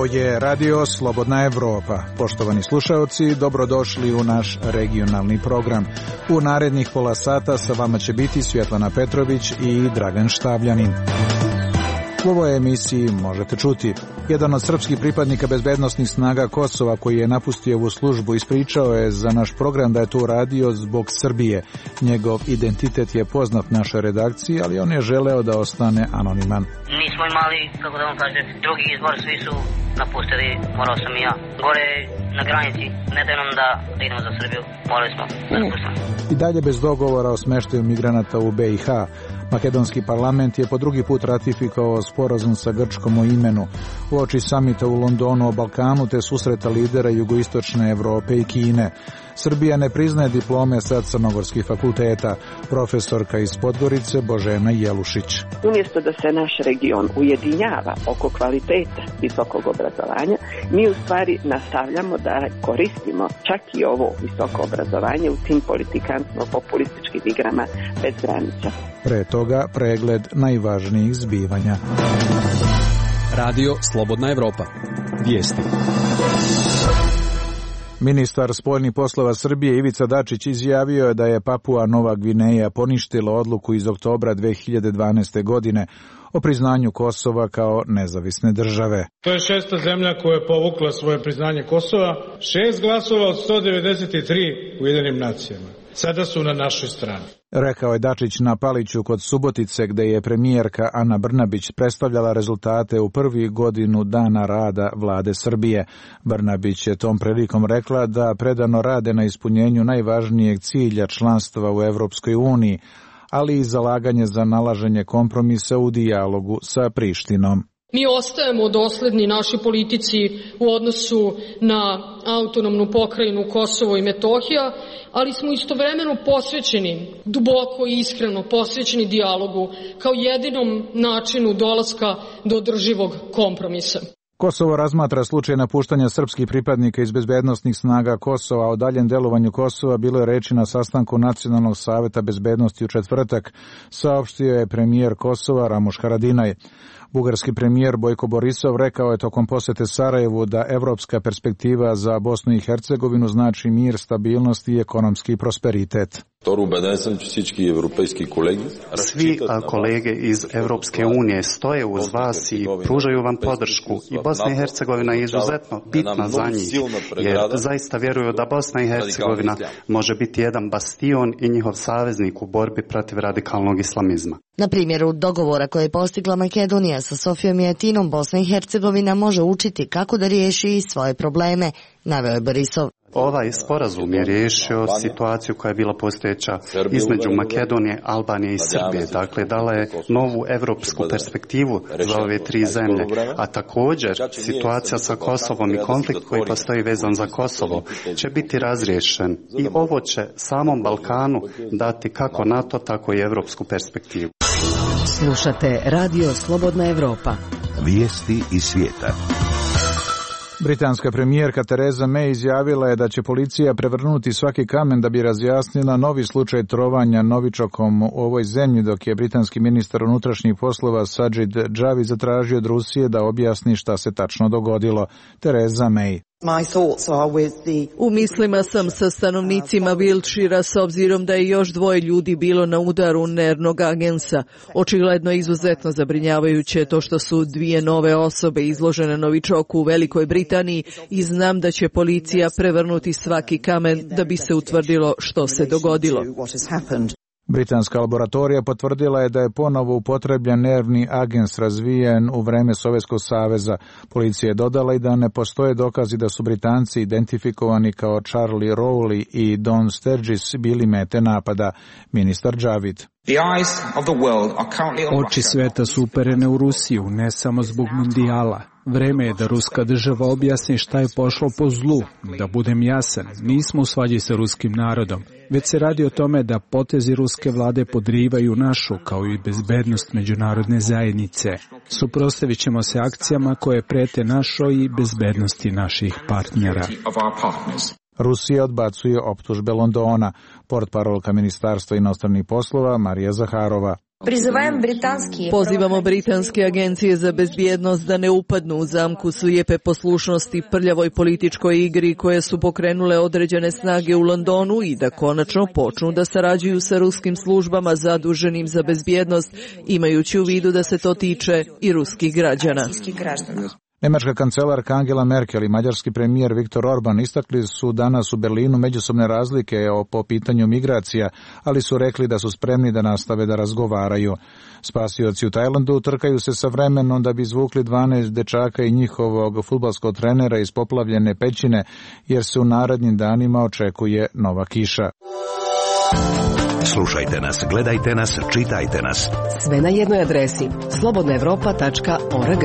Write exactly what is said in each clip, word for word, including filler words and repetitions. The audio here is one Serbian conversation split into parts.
Ovo je Radio Slobodna Evropa. Poštovani slušaoci, dobrodošli u naš regionalni program. U narednih pola sata sa vama će biti Svjetlana Petrović i Dragan Štavljanin. U ovoj emisiji možete čuti: jedan od srpskih pripadnika bezbednosnih snaga Kosova koji je napustio ovu službu ispričao je za naš program da je to uradio zbog Srbije. Njegov identitet je poznat našoj redakciji, ali on je želeo da ostane anoniman. Nismo imali, kako da vam kažem, drugi izbor, svi su napustili, morao sam i ja. Gore na granici, ne daj nam da, da idemo za Srbiju, morali smo da napustimo. I dalje bez dogovora o smeštaju migranata u B i H. Makedonski parlament je po drugi put ratifikovao sporazum sa Grčkom o imenu. Uoči samita u Londonu o Balkanu te susreta lidera jugoistočne Evrope i Kine. Srbija ne priznaje diplome sa crnogorskih fakulteta. Profesorka iz Podgorice Božena Jelušić. Umjesto da se naš region ujedinjava oko kvaliteta visokog obrazovanja, mi u stvari nastavljamo da koristimo čak i ovo visoko obrazovanje u tim politikantno-populističkim igrama bez granica. Pre toga pregled najvažnijih zbivanja. Radio Slobodna Evropa. Vijesti. Ministar spoljnih poslova Srbije Ivica Dačić izjavio je da je Papua Nova Gvineja poništila odluku iz oktobra dve hiljade dvanaeste. godine o priznanju Kosova kao nezavisne države. To je šesta zemlja koja je povukla svoje priznanje Kosova, šest glasova od sto devedeset tri u Ujedinjenim nacijama. Sada su na našoj strani. Rekao je Dačić na Paliću kod Subotice, gde je premijerka Ana Brnabić predstavljala rezultate u prvi godinu dana rada vlade Srbije. Brnabić je tom prilikom rekla da predano rade na ispunjenju najvažnijeg cilja članstva u Evropskoj uniji, ali i zalaganje za nalaženje kompromisa u dijalogu sa Prištinom. Mi ostajemo dosledni našoj politici u odnosu na autonomnu pokrajinu Kosovo i Metohija, ali smo istovremeno posvećeni, duboko i iskreno posvećeni dijalogu kao jedinom načinu dolaska do održivog kompromisa. Kosovo razmatra slučaj napuštanja srpskih pripadnika iz bezbednosnih snaga Kosova. O daljem delovanju Kosova bilo je reči na sastanku Nacionalnog saveta bezbednosti u četvrtak, saopštio je premijer Kosova Ramuš Haradinaj. Bugarski premijer Bojko Borisov rekao je tokom posete Sarajevu da evropska perspektiva za Bosnu i Hercegovinu znači mir, stabilnost i ekonomski prosperitet. Svi kolege iz Evropske unije stoje uz vas i pružaju vam podršku i Bosna i Hercegovina je izuzetno bitna za njih, jer zaista vjeruju da Bosna i Hercegovina može biti jedan bastion i njihov saveznik u borbi protiv radikalnog islamizma. Na primjeru dogovora koje je postigla Makedonija sa Sofijom i Atinom, Bosna i Hercegovina može učiti kako da riješi svoje probleme, naveo je Borisov. Ovaj sporazum je riješio situaciju koja je bila postojeća između Makedonije, Albanije i Srbije. Dakle, dala je novu evropsku perspektivu za ove tri zemlje. A također, situacija sa Kosovom i konflikt koji postoji vezan za Kosovo će biti razriješen. I ovo će samom Balkanu dati kako NATO, tako i evropsku perspektivu. Slušate Radio Slobodna Evropa. Vijesti iz svijeta. Britanska premijerka Theresa May izjavila je da će policija prevrnuti svaki kamen da bi razjasnila novi slučaj trovanja novičokom u ovoj zemlji, dok je britanski ministar unutrašnjih poslova Sajid Javid zatražio od Rusije da objasni šta se tačno dogodilo. Theresa May. U mislima sam sa stanovnicima Wiltshira s obzirom da je još dvoje ljudi bilo na udaru nervnog agensa. Očigledno je izuzetno zabrinjavajuće to što su dvije nove osobe izložene novičoku u Velikoj Britaniji i znam da će policija prevrnuti svaki kamen da bi se utvrdilo što se dogodilo. Britanska laboratorija potvrdila je da je ponovo upotrebljen nervni agens razvijen u vreme Sovjetskog saveza. Policija je dodala i da ne postoje dokazi da su Britanci identifikovani kao Charlie Rowley i Don Sturgis bili mete napada. Ministar Javid. Oči sveta su uperene u Rusiju, ne samo zbog mundijala. Vreme je da ruska država objasni šta je pošlo po zlu. Da budem jasan, nismo u svađi sa ruskim narodom, već se radi o tome da potezi ruske vlade podrivaju našu, kao i bezbednost međunarodne zajednice. Suprotstavit ćemo se akcijama koje prete našoj i bezbednosti naših partnera. Rusija odbacuje optužbe Londona. Portparolka Ministarstva inostranih poslova Marija Zaharova. Pozivamo britanske agencije za bezbjednost da ne upadnu u zamku slijepe poslušnosti prljavoj političkoj igri koje su pokrenule određene snage u Londonu i da konačno počnu da sarađuju sa ruskim službama zaduženim za bezbjednost, imajući u vidu da se to tiče i ruskih građana. Nemačka kancelarka Angela Merkel i mađarski premijer Viktor Orban istakli su danas u Berlinu međusobne razlike po pitanju migracija, ali su rekli da su spremni da nastave da razgovaraju. Spasioci u Tajlandu trkaju se sa vremenom da bi izvukli dvanaest dečaka i njihovog fudbalskog trenera iz poplavljene pećine, jer se u narednim danima očekuje nova kiša. Slušajte nas, gledajte nas, čitajte nas. Sve na jednoj adresi slobodna evropa tačka org.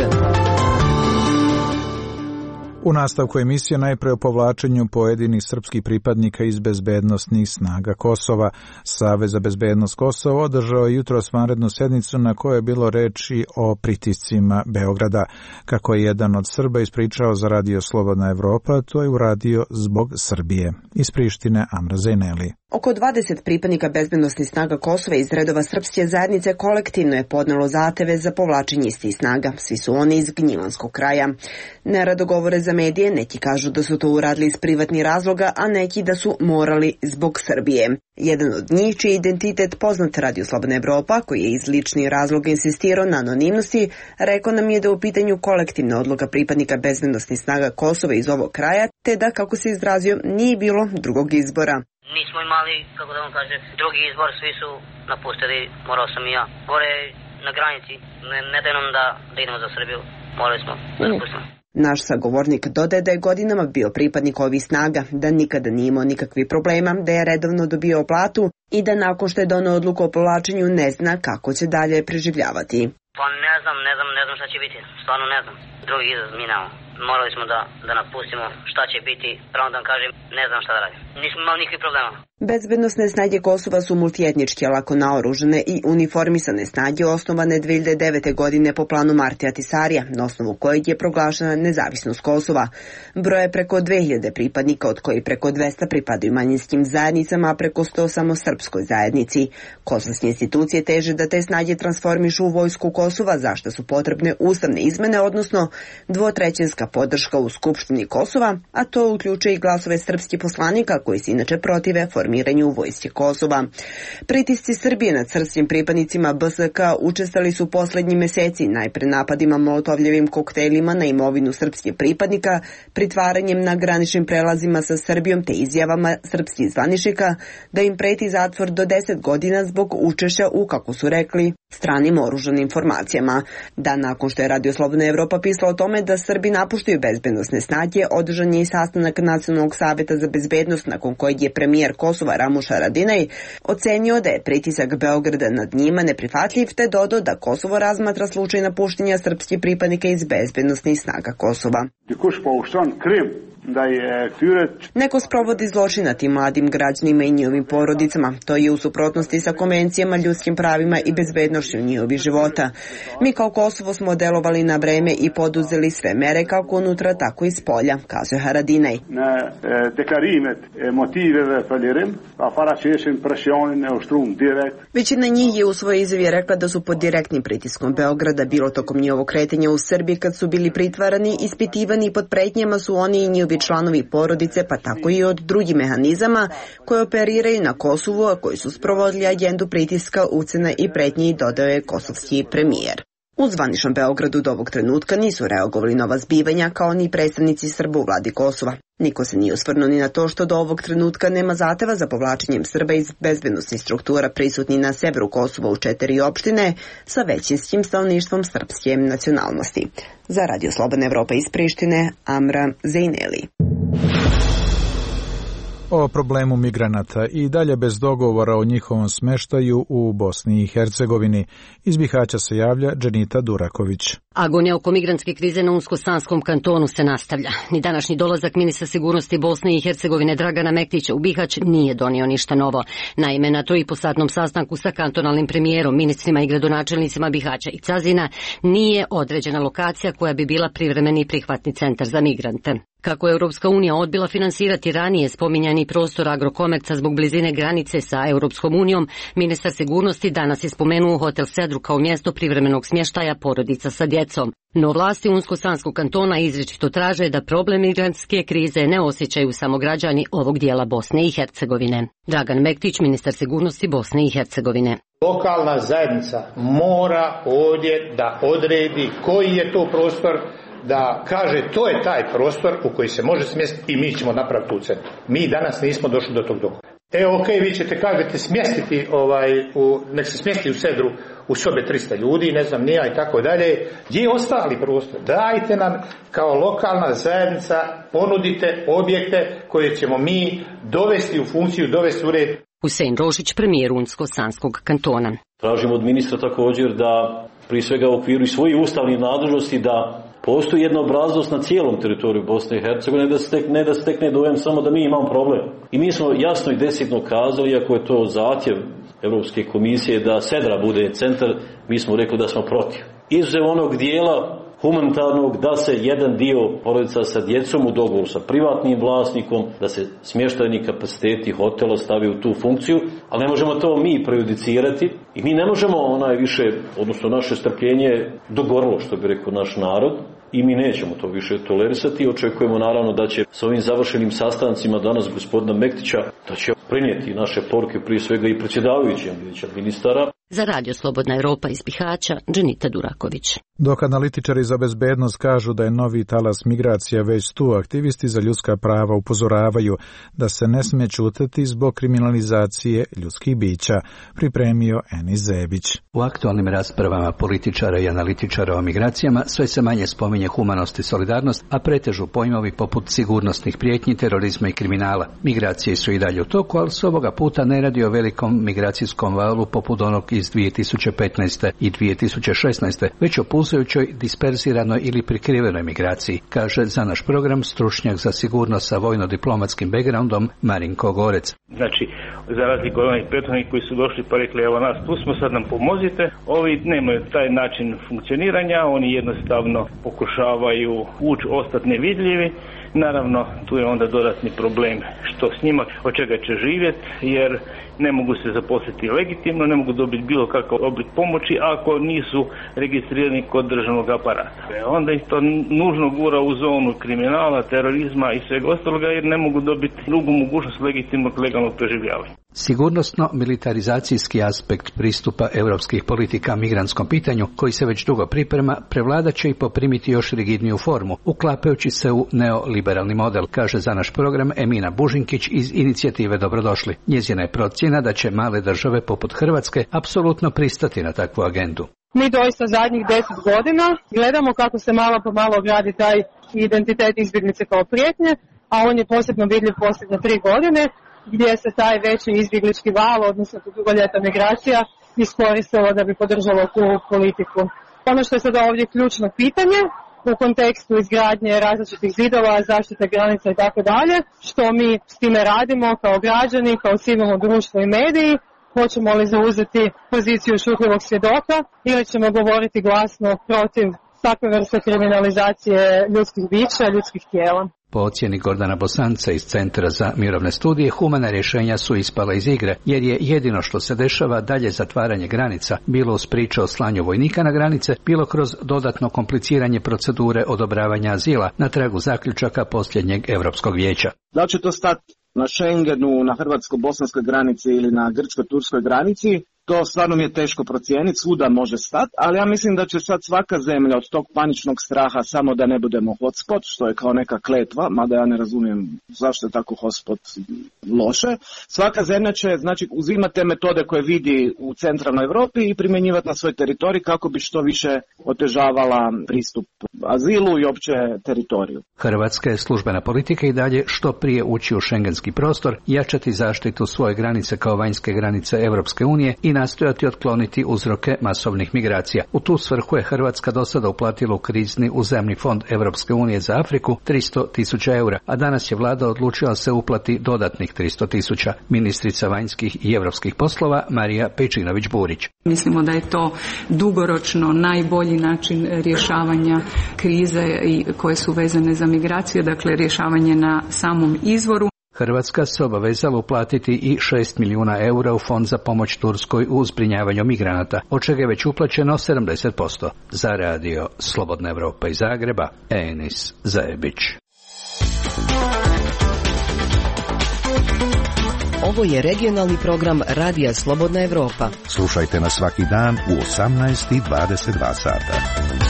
U nastavku emisije najpre o povlačenju pojedinih srpskih pripadnika iz bezbednosnih snaga Kosova. Savez za bezbednost Kosova održao je jutros vanrednu sednicu na kojoj je bilo reči o pritiscima Beograda. Kako je jedan od Srba ispričao za Radio Slobodna Evropa, to je uradio zbog Srbije. Iz Prištine Amra Zejneli. Oko dvadeset pripadnika bezbednosnih snaga Kosova iz redova srpske zajednice kolektivno je podnelo zahteve za povlačenje istih snaga. Svi su oni iz Gnjilanskog kraja. Nerado govore za medije, neki kažu da su to uradili iz privatnih razloga, a neki da su morali zbog Srbije. Jedan od njih, čiji identitet poznat Radio Slobodna Evropa, koji je iz ličnih razloga insistirao na anonimnosti, rekao nam je da je u pitanju kolektivna odluka pripadnika bezbednosnih snaga Kosova iz ovog kraja, te da, kako se izrazio, nije bilo drugog izbora. Nismo imali, kako da vam kaže, drugi izbor, svi su napustili, morao sam i ja. Gore na granici, ne, ne daj nam da, da idemo za Srbiju, morali smo da napustimo. Naš sagovornik dodaje da je godinama bio pripadnik ovih snaga, da nikada nije imao nikakvih problema, da je redovno dobio platu i da nakon što je doneo odluku o povlačenju ne zna kako će dalje preživljavati. Pa ne znam, ne znam, ne znam šta će biti, stvarno ne znam. Drugi izraz mi nemamo. Morali smo da, da napustimo šta će biti, pravo da vam kažem, ne znam šta da radim. Nismo imali nikakvih problema. Bezbednosne snage Kosova su multietničke, lako naoružane i uniformisane snage osnovane dve hiljade devete. godine po planu Martija Tisarija, na osnovu kojeg je proglašena nezavisnost Kosova. Broje preko dve hiljade pripadnika, od kojih preko dvesta pripadaju manjinskim zajednicama, a preko sto samo srpskoj zajednici. Kosovske institucije teže da te snage transformišu u vojsku Kosova, zašto su potrebne ustavne izmene, odnosno dvotrećinska podrška u Skupštini Kosova, a to uključuje i glasove srpskih poslanika koji se inače protive formiranju vojske Kosova. Pritisci Srbije nad srpskim pripadnicima B S K učestali su poslednji meseci, najpre napadima molotovljevim koktelima na imovinu srpskih pripadnika, pritvaranjem na graničnim prelazima sa Srbijom te izjavama srpskih zvaničnika da im preti zatvor do deset godina zbog učešća u, kako su rekli, stranim oružanim formacijama. Dan nakon što je Radio Slobodna Evropa pisala o tome da Srbi napuštaju bezbednosne snage, održan je i sastanak Nacionalnog saveta za bezbednost, nakon kojeg je premijer Kosova Ramuš Haradinaj ocenio da je pritisak Beograda nad njima neprihvatljiv, te dodao da Kosovo razmatra slučaj napuštenja srpskih pripadnika iz bezbednosnih snaga Kosova. Neko sprovodi zločin nad tim mladim građanima i njihovim porodicama. To je u suprotnosti sa konvencijama, ljudskim pravima i bezbednošću njihovih života. Mi kao Kosovo smo delovali na vreme i poduzeli sve mere kako unutra, tako i spolja, kazuje Haradinaj. Većina njih je u svojoj izjavi rekla da su pod direktnim pritiskom Beograda, bilo tokom njihovog kretanja u Srbiji kad su bili pritvarani, ispitivani i pod pretnjama su oni i njihovi članovi porodice, pa tako i od drugih mehanizama koje operiraju na Kosovu, a koji su sprovodili agendu pritiska, ucena i pretnji, dodao je kosovski premijer. U zvaničnom Beogradu do ovog trenutka nisu reagovali nova zbivanja, kao ni predstavnici Srba u vladi Kosova. Niko se nije osvrnuo ni na to što do ovog trenutka nema zahteva za povlačenjem Srba iz bezbednosnih struktura prisutni na severu Kosova u četiri opštine sa većinskim stanovništvom srpske nacionalnosti. Za Radio Slobodna Evropa iz Prištine, Amra Zejneli. O problemu migranata i dalje bez dogovora o njihovom smeštaju u Bosni i Hercegovini. Iz Bihaća se javlja Dženita Duraković. Agonija oko migrantske krize na Unsko-Sanskom kantonu se nastavlja. Ni današnji dolazak ministra sigurnosti Bosne i Hercegovine Dragana Mektića u Bihać nije donio ništa novo. Naime, na troipusatnom sastanku sa kantonalnim premijerom, ministrima i gradonačelnicima Bihaća i Cazina nije određena lokacija koja bi bila privremeni prihvatni centar za migrante. Kako je Europska unija odbila finansirati ranije spominjani prostor Agrokomerca zbog blizine granice sa Europskom unijom, ministar sigurnosti danas je spomenuo hotel Sedru kao mjesto privremenog smještaja porodica sa djecom. No vlasti Unsko-Sanskog kantona izričito traže da problem migrantske krize ne osjećaju samo građani ovog dijela Bosne i Hercegovine. Dragan Mektić, ministar sigurnosti Bosne i Hercegovine. Lokalna zajednica mora ovdje da odredi koji je to prostor, da kaže to je taj prostor u koji se može smjestiti i mi ćemo napraviti tu centru. Mi danas nismo došli do tog dogovora. E, ok, vi ćete, kažete, smjestiti, ovaj, u, nek se smjesti u Sedru u sobe tristo ljudi, ne znam, nija i tako dalje. Gdje je ostali prostor? Dajte nam kao lokalna zajednica, ponudite objekte koje ćemo mi dovesti u funkciju, dovesti u red. Husein Rošić, premijer Unsko-Sanskog kantona. Tražimo od ministra također da, prije svega u okviru svojih ustavnih nadležnosti, da postoji jednoobraznost na cijelom teritoriju Bosne i Hercegovine, ne da stekne, da stekne dojam samo da mi imamo problem. I mi smo jasno i decidno kazali, ako je to zahtjev Europske komisije da Sedra bude centar, mi smo rekli da smo protiv. Izuzev onog dijela humanitarnog da se jedan dio porodica sa djecom u dogovoru sa privatnim vlasnikom, da se smještajni kapaciteti hotela stavi u tu funkciju, ali ne možemo to mi prejudicirati i mi ne možemo onaj više, odnosno naše strpljenje dogorilo, što bi rekao naš narod, i mi nećemo to više tolerisati. Očekujemo naravno da će s ovim završenim sastancima danas gospodina Mektića, da će prenijeti naše poruke prije svega i predsjedavajućem vijeća ministara. Za Radio Slobodna Europa iz Bihaća, Dženita Duraković. Dok analitičari za bezbednost kažu da je novi talas migracija već tu, aktivisti za ljudska prava upozoravaju da se ne smije ćutati zbog kriminalizacije ljudskih bića, pripremio Enis Zebić. U aktualnim raspravama političara i analitičara o migracijama sve se manje spominje humanost i solidarnost, a pretežu pojmovi poput sigurnosnih prijetnji, terorizma i kriminala. Migracije su i dalje u toku, ali se ovoga puta ne radi o velikom migracijskom valu poput onog iz dvije tisuće petnaeste i dvije tisuće šesnaeste, već o pulsajućoj, disperziranoj ili prikrivenoj migraciji, kaže za naš program stručnjak za sigurnost sa vojno-diplomatskim backgroundom Marinko Gorec. Znači, za razliku od onih prethodnih koji su došli pa rekli evo nas tu smo, sad nam pomozite, ovi nemaju taj način funkcioniranja, oni jednostavno pokušavaju ući, ostati nevidljivi. Naravno, tu je onda dodatni problem što s njima, od čega će živjeti, jer ne mogu se zaposliti legitimno, ne mogu dobiti bilo kakav oblik pomoći ako nisu registrirani kod državnog aparata. Onda ih to nužno gura u zonu kriminala, terorizma i svega ostaloga, jer ne mogu dobiti drugu mogućnost legitimnog legalnog preživljavanja. Sigurnosno-militarizacijski aspekt pristupa europskih politika migrantskom pitanju, koji se već dugo priprema, prevladat će i poprimiti još rigidniju formu, uklapajući se u neoliberalni model, kaže za naš program Emina Bužinkić iz inicijative Dobrodošli. Njezina je procjena da će male države poput Hrvatske apsolutno pristati na takvu agendu. Mi doista zadnjih deset godina gledamo kako se malo po malo gradi taj identitet izbjeglice kao prijetnje, a on je posebno vidljiv posljednje tri godine, gdje se taj veći izbjeglički val, odnosno dugoljeta migracija, iskoristilo da bi podržalo tu politiku. Ono što je sada ovdje ključno pitanje u kontekstu izgradnje različitih zidova, zaštite granica i tako dalje, što mi s time radimo kao građani, kao civilno društvo i mediji, hoćemo li zauzeti poziciju šutljivog svjedoka ili ćemo govoriti glasno protiv takve vrste kriminalizacije ljudskih bića, ljudskih tijela. Po ocjeni Gordana Bosanca iz Centra za mirovne studije, humana rješenja su ispala iz igre, jer je jedino što se dešava dalje zatvaranje granica, bilo uz priče o slanju vojnika na granice, bilo kroz dodatno kompliciranje procedure odobravanja azila na tragu zaključaka posljednjeg Europskog vijeća. Da li će to stati na Schengenu, na hrvatsko-bosanskoj granici ili na grčko-turskoj granici? To stvarno mi je teško procijeniti, svuda može stati, ali ja mislim da će sad svaka zemlja od tog paničnog straha samo da ne budemo hotspot, što je kao neka kletva, mada ja ne razumijem zašto je tako hotspot loše. Svaka zemlja će znači uzimati te metode koje vidi u centralnoj Europi i primjenjivati na svoj teritorij kako bi što više otežavala pristup azilu i opće teritoriju. Hrvatska je službena politika i dalje što prije ući u šengenski prostor, jačati zaštitu svoje granice kao vanjske granice Europske unije i i nastojati otkloniti uzroke masovnih migracija. U tu svrhu je Hrvatska do sada uplatila u krizni uzajamni fond Europske unije za Afriku tristo tisuća eura, a danas je vlada odlučila se uplati dodatnih tristo tisuća. Ministrica vanjskih i europskih poslova Marija Pejčinović-Burić. Mislimo da je to dugoročno najbolji način rješavanja krize koje su vezane za migraciju, dakle rješavanje na samom izvoru. Hrvatska se obavezala uplatiti i šest milijuna eura u fond za pomoć Turskoj u zbrinjavanju migranata, od čega je već uplaćeno sedamdeset posto. Za radio Slobodna Evropa iz Zagreba, Enis Zajebić. Ovo je regionalni program Radija Slobodna Evropa. Slušajte nas svaki dan u osamnaest i dvadeset dva sata.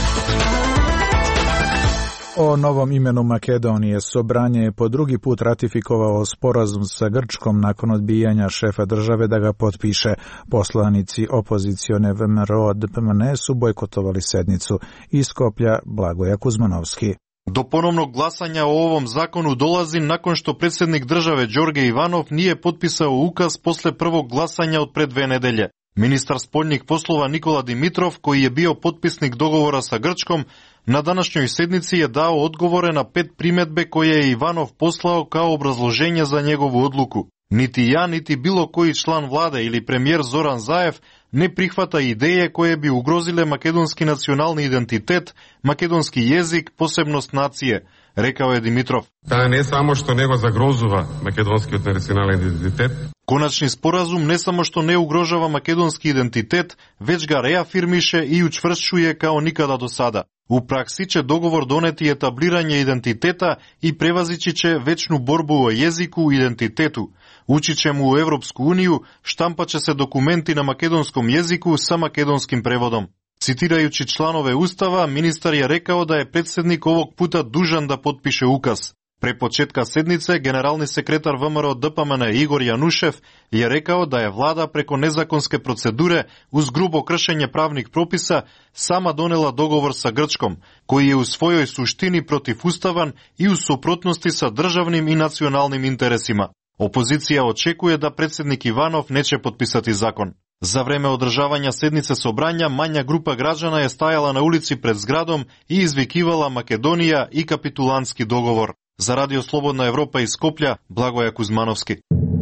O novom imenu Makedonije Sobranje je po drugi put ratifikovao sporazum sa Grčkom nakon odbijanja šefa države da ga potpiše. Poslanici opozicione V M R O D P M N E su bojkotovali sednicu. Iz Skoplja Blagoja Kuzmanovski. Do ponovnog glasanja o ovom zakonu dolazi nakon što predsjednik države Đorđe Ivanov nije potpisao ukaz posle prvog glasanja od pre dve nedelje. Ministar spoljnih poslova Nikola Dimitrov, koji je bio potpisnik dogovora sa Grčkom, na današnjoj sednici je dao odgovore na pet primjedbe koje je Ivanov poslao kao obrazloženje za njegovu odluku. Niti ja, niti bilo koji član vlade ili premijer Zoran Zaev ne prihvata ideje koje bi ugrozile makedonski nacionalni identitet, makedonski jezik, posebnost nacije, rekao je Dimitrov. Da ne samo što nego zagrozuva makedonski nacionalni identitet. Konačni sporazum ne samo što ne ugrožava makedonski identitet, već ga reafirmiše i učvršćuje kao nikada do sada. U praksi će dogovor doneti etabliranje identiteta i prevazići će večnu borbu o jeziku i identitetu. Ući ćemo u Evropsku uniju, štampat će se dokumenti na makedonskom jeziku sa makedonskim prevodom. Citirajući članove Ustava, ministar je rekao da je predsjednik ovog puta dužan da potpiše ukaz. Pre početka sednice, generalni sekretar V M R O D P M N E Igor Janušev je rekao da je vlada preko nezakonske procedure uz grubo kršenje pravnih propisa sama donela dogovor sa Grčkom, koji je u svojoj suštini protivustavan i u suprotnosti sa državnim i nacionalnim interesima. Opozicija očekuje da predsjednik Ivanov neće potpisati zakon. Za vreme održavanja sednice Sobranja manja grupa građana je stajala na ulici pred zgradom i izvikivala Makedonija i kapitulanski dogovor. Za Radio Slobodna Evropa iz Skoplja, Blagoja Kuzmanovski.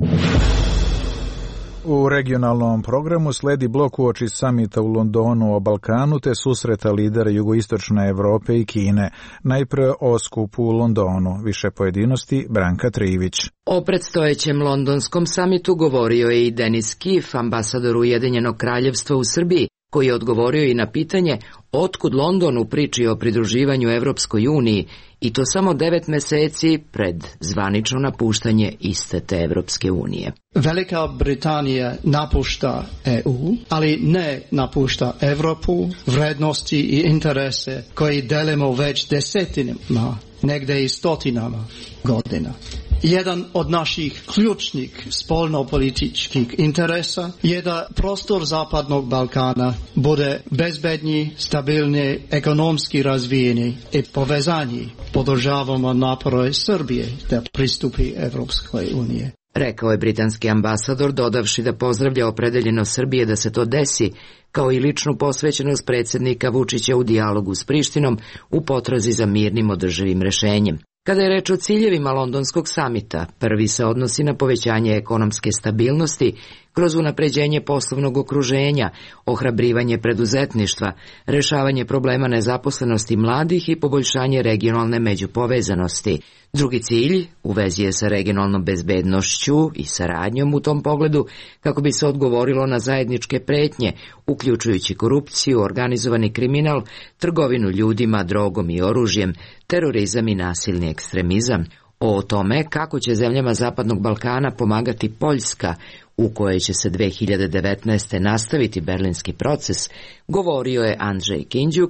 U regionalnom programu sledi blok uoči samita u Londonu o Balkanu te susreta lidera jugoistočne Evrope i Kine. Najpre o skupu u Londonu. Više pojedinosti Branka Trivić. O predstojećem londonskom samitu govorio je i Denis Kif, ambasador Ujedinjenog kraljevstva u Srbiji, koji je odgovorio i na pitanje otkud London u priči o pridruživanju Evropskoj uniji, i to samo devet meseci pred zvanično napuštanje iste te Evropske unije. Velika Britanija napušta E U, ali ne napušta Evropu, vrednosti i interese koji delimo već desetinama, negde i stotinama godina. Jedan od naših ključnih spoljnopolitičkih interesa je da prostor Zapadnog Balkana bude bezbedniji, stabilniji, ekonomski razvijeni i povezaniji. Podržavamo napore Srbije da pristupi Evropskoj unije. Rekao je britanski ambasador, dodavši da pozdravlja opredeljenost Srbije da se to desi, kao i ličnu posvećenost predsjednika Vučića u dijalogu s Prištinom u potrazi za mirnim održivim rešenjem. Kada je reč o ciljevima londonskog samita, prvi se odnosi na povećanje ekonomske stabilnosti kroz unapređenje poslovnog okruženja, ohrabrivanje preduzetništva, rešavanje problema nezaposlenosti mladih i poboljšanje regionalne međupovezanosti. Drugi cilj u vezi je sa regionalnom bezbednošću i saradnjom u tom pogledu kako bi se odgovorilo na zajedničke pretnje, uključujući korupciju, organizovani kriminal, trgovinu ljudima, drogom i oružjem, terorizam i nasilni ekstremizam. O tome kako će zemljama Zapadnog Balkana pomagati Poljska, u kojoj će se dve hiljade devetnaeste nastaviti berlinski proces, govorio je Andrzej Kinđuk,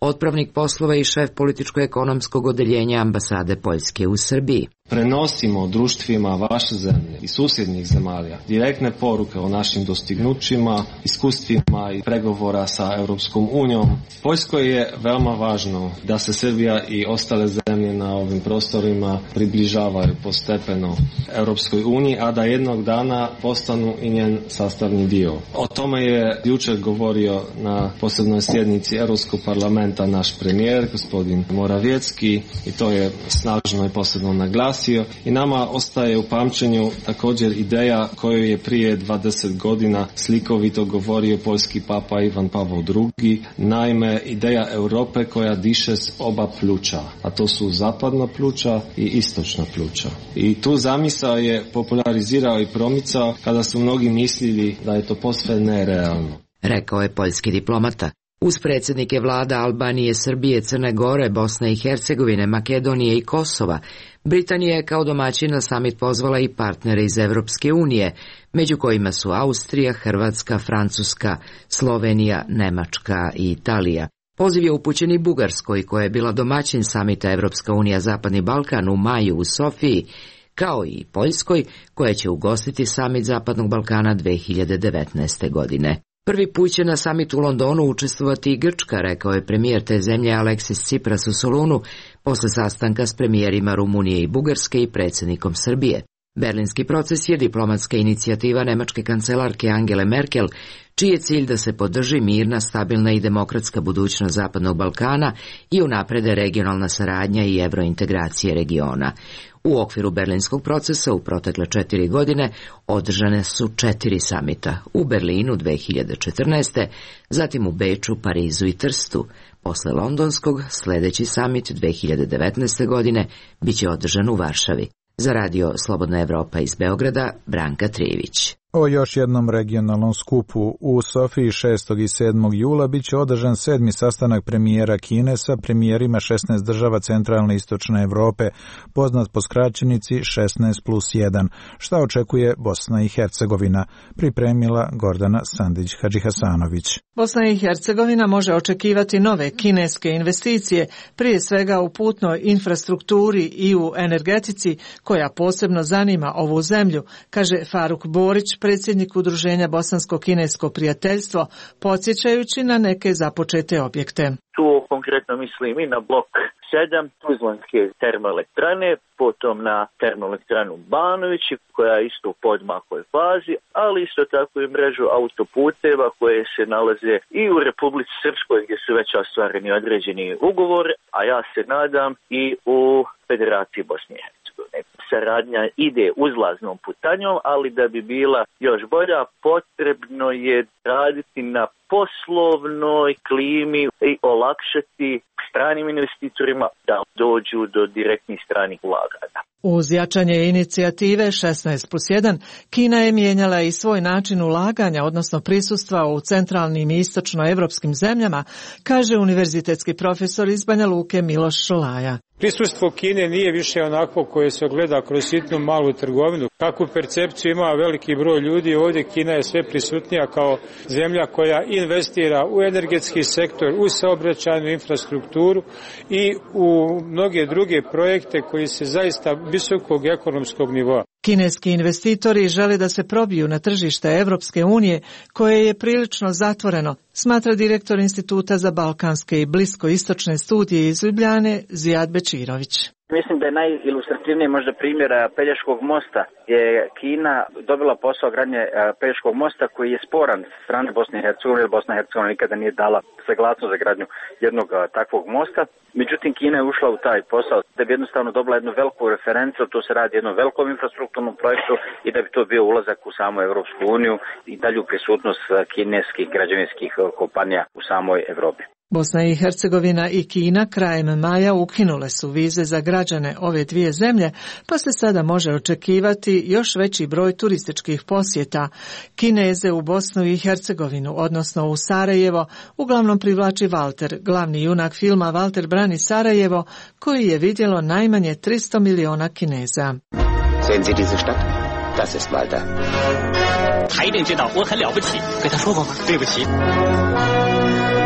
otpravnik poslova i šef političko-ekonomskog odeljenja ambasade Poljske u Srbiji. Prenosimo društvima vaše zemlje i susjednih zemalja direktne poruke o našim dostignućima, iskustvima i pregovora sa Europskom unijom. Poljskoj je veoma važno da se Srbija i ostale zemlje na ovim prostorima približavaju postepeno Europskoj uniji, a da jednog dana postanu i njen sastavni dio. O tome je jučer govorio na posebnoj sjednici Europskog parlamenta naš premijer, gospodin Morawiecki, i to je snažno i posebno naglasio. I nama ostaje u pamćenju također ideja koju je prije dvadeset godina slikovito govorio poljski papa Ivan Pavao drugi, naime ideja Europe koja diše s oba pluća, a to su zapadna pluća i istočna pluća. I tu zamisao je popularizirao i promicao kada su mnogi mislili da je to posve nerealno. Rekao je poljski diplomata. Uz predsjednike vlada Albanije, Srbije, Crne Gore, Bosne i Hercegovine, Makedonije i Kosova, Britanija je kao domaćin na samit pozvala i partnere iz Evropske unije, među kojima su Austrija, Hrvatska, Francuska, Slovenija, Nemačka i Italija. Poziv je upućen i Bugarskoj, koja je bila domaćin samita Evropska unija Zapadni Balkan u maju u Sofiji, kao i Poljskoj, koja će ugostiti samit Zapadnog Balkana dve hiljade devetnaeste. godine. Prvi put će na samitu u Londonu učestvovati i Grčka, rekao je premijer te zemlje Aleksis Tsipras u Solunu, posle sastanka s premijerima Rumunije i Bugarske i predsjednikom Srbije. Berlinski proces je diplomatska inicijativa nemačke kancelarke Angele Merkel, čiji je cilj da se podrži mirna, stabilna i demokratska budućnost Zapadnog Balkana i unaprede regionalna saradnja i evrointegracije regiona. U okviru berlinskog procesa u protekle četiri godine održane su četiri samita, u Berlinu dve hiljade četrnaeste. zatim u Beču, Parizu i Trstu. Posle londonskog, sljedeći samit dve hiljade devetnaeste. godine biće održan u Varšavi. Za radio Slobodna Evropa iz Beograda, Branka Trijević. O još jednom regionalnom skupu u Sofiji šestog i sedmog jula biće održan sedmi sastanak premijera Kine sa premijerima šesnaest država centralne i istočne Evrope, poznat po skraćenici šesnaest plus jedan, šta očekuje Bosna i Hercegovina, pripremila Gordana Sandić-Hadžihasanović. Bosna i Hercegovina može očekivati nove kineske investicije, prije svega u putnoj infrastrukturi i u energetici, koja posebno zanima ovu zemlju, kaže Faruk Borić, predsjednik Udruženja Bosansko-kinesko prijateljstvo, podsjećajući na neke započete objekte. Tu konkretno mislim i na blok sedam Tuzlanske termoelektrane, potom na termoelektranu Banovići, koja je isto u podmakoj fazi, ali isto tako i mrežu autoputeva koje se nalaze i u Republici Srpskoj, gdje su već ostvareni određeni ugovor, a ja se nadam i u Federaciji Bosne i Hercegovine. Saradnja ide uzlaznom putanjom, ali da bi bila još bolja, potrebno je raditi na poslovnoj klimi i olakšati stranim investitorima da dođu do direktnih stranih ulaganja. Uz jačanje inicijative šesnaest plus jedan, Kina je mijenjala i svoj način ulaganja, odnosno prisustva u centralnim i istočnoevropskim zemljama, kaže univerzitetski profesor iz Banja Luke Miloš Šolaja. Prisustvo Kine nije više onako koje se ogleda kroz sitnu malu trgovinu. Kakvu percepciju ima veliki broj ljudi, ovdje Kina je sve prisutnija kao zemlja koja investira u energetski sektor, u saobraćajnu infrastrukturu i u mnoge druge projekte koji se zaista visokog ekonomskog nivoa. Kineski investitori žele da se probiju na tržište Evropske unije, koje je prilično zatvoreno, smatra direktor Instituta za balkanske i bliskoistočne studije iz Ljubljane Zijad Bečirović. Mislim da je najilustrativniji možda primjera Pelješkog mosta je Kina dobila posao gradnje Pelješkog mosta koji je sporan sa strane Bosne i Hercegovine, jer Bosna i Hercegovina nikada nije dala saglasnost za gradnju jednog takvog mosta. Međutim, Kina je ušla u taj posao da bi jednostavno dobila jednu veliku referencu, to se radi o jednom velikom infrastrukturnom projektu i da bi to bio ulazak u samu Evropsku uniju i dalju prisutnost kineskih građevinskih kompanija u samoj Evropi. Bosna i Hercegovina i Kina krajem maja ukinule su vize za građane ove dvije zemlje, pa se sada može očekivati još veći broj turističkih posjeta. Kineze u Bosnu i Hercegovinu, odnosno u Sarajevo, uglavnom privlači Valter, glavni junak filma Valter brani Sarajevo, koji je vidjelo najmanje tristo miliona Kineza. Sehen Sie diese Stadt? Das ist Malta. 台北街道我很了不起，跟他说过吗？对不起。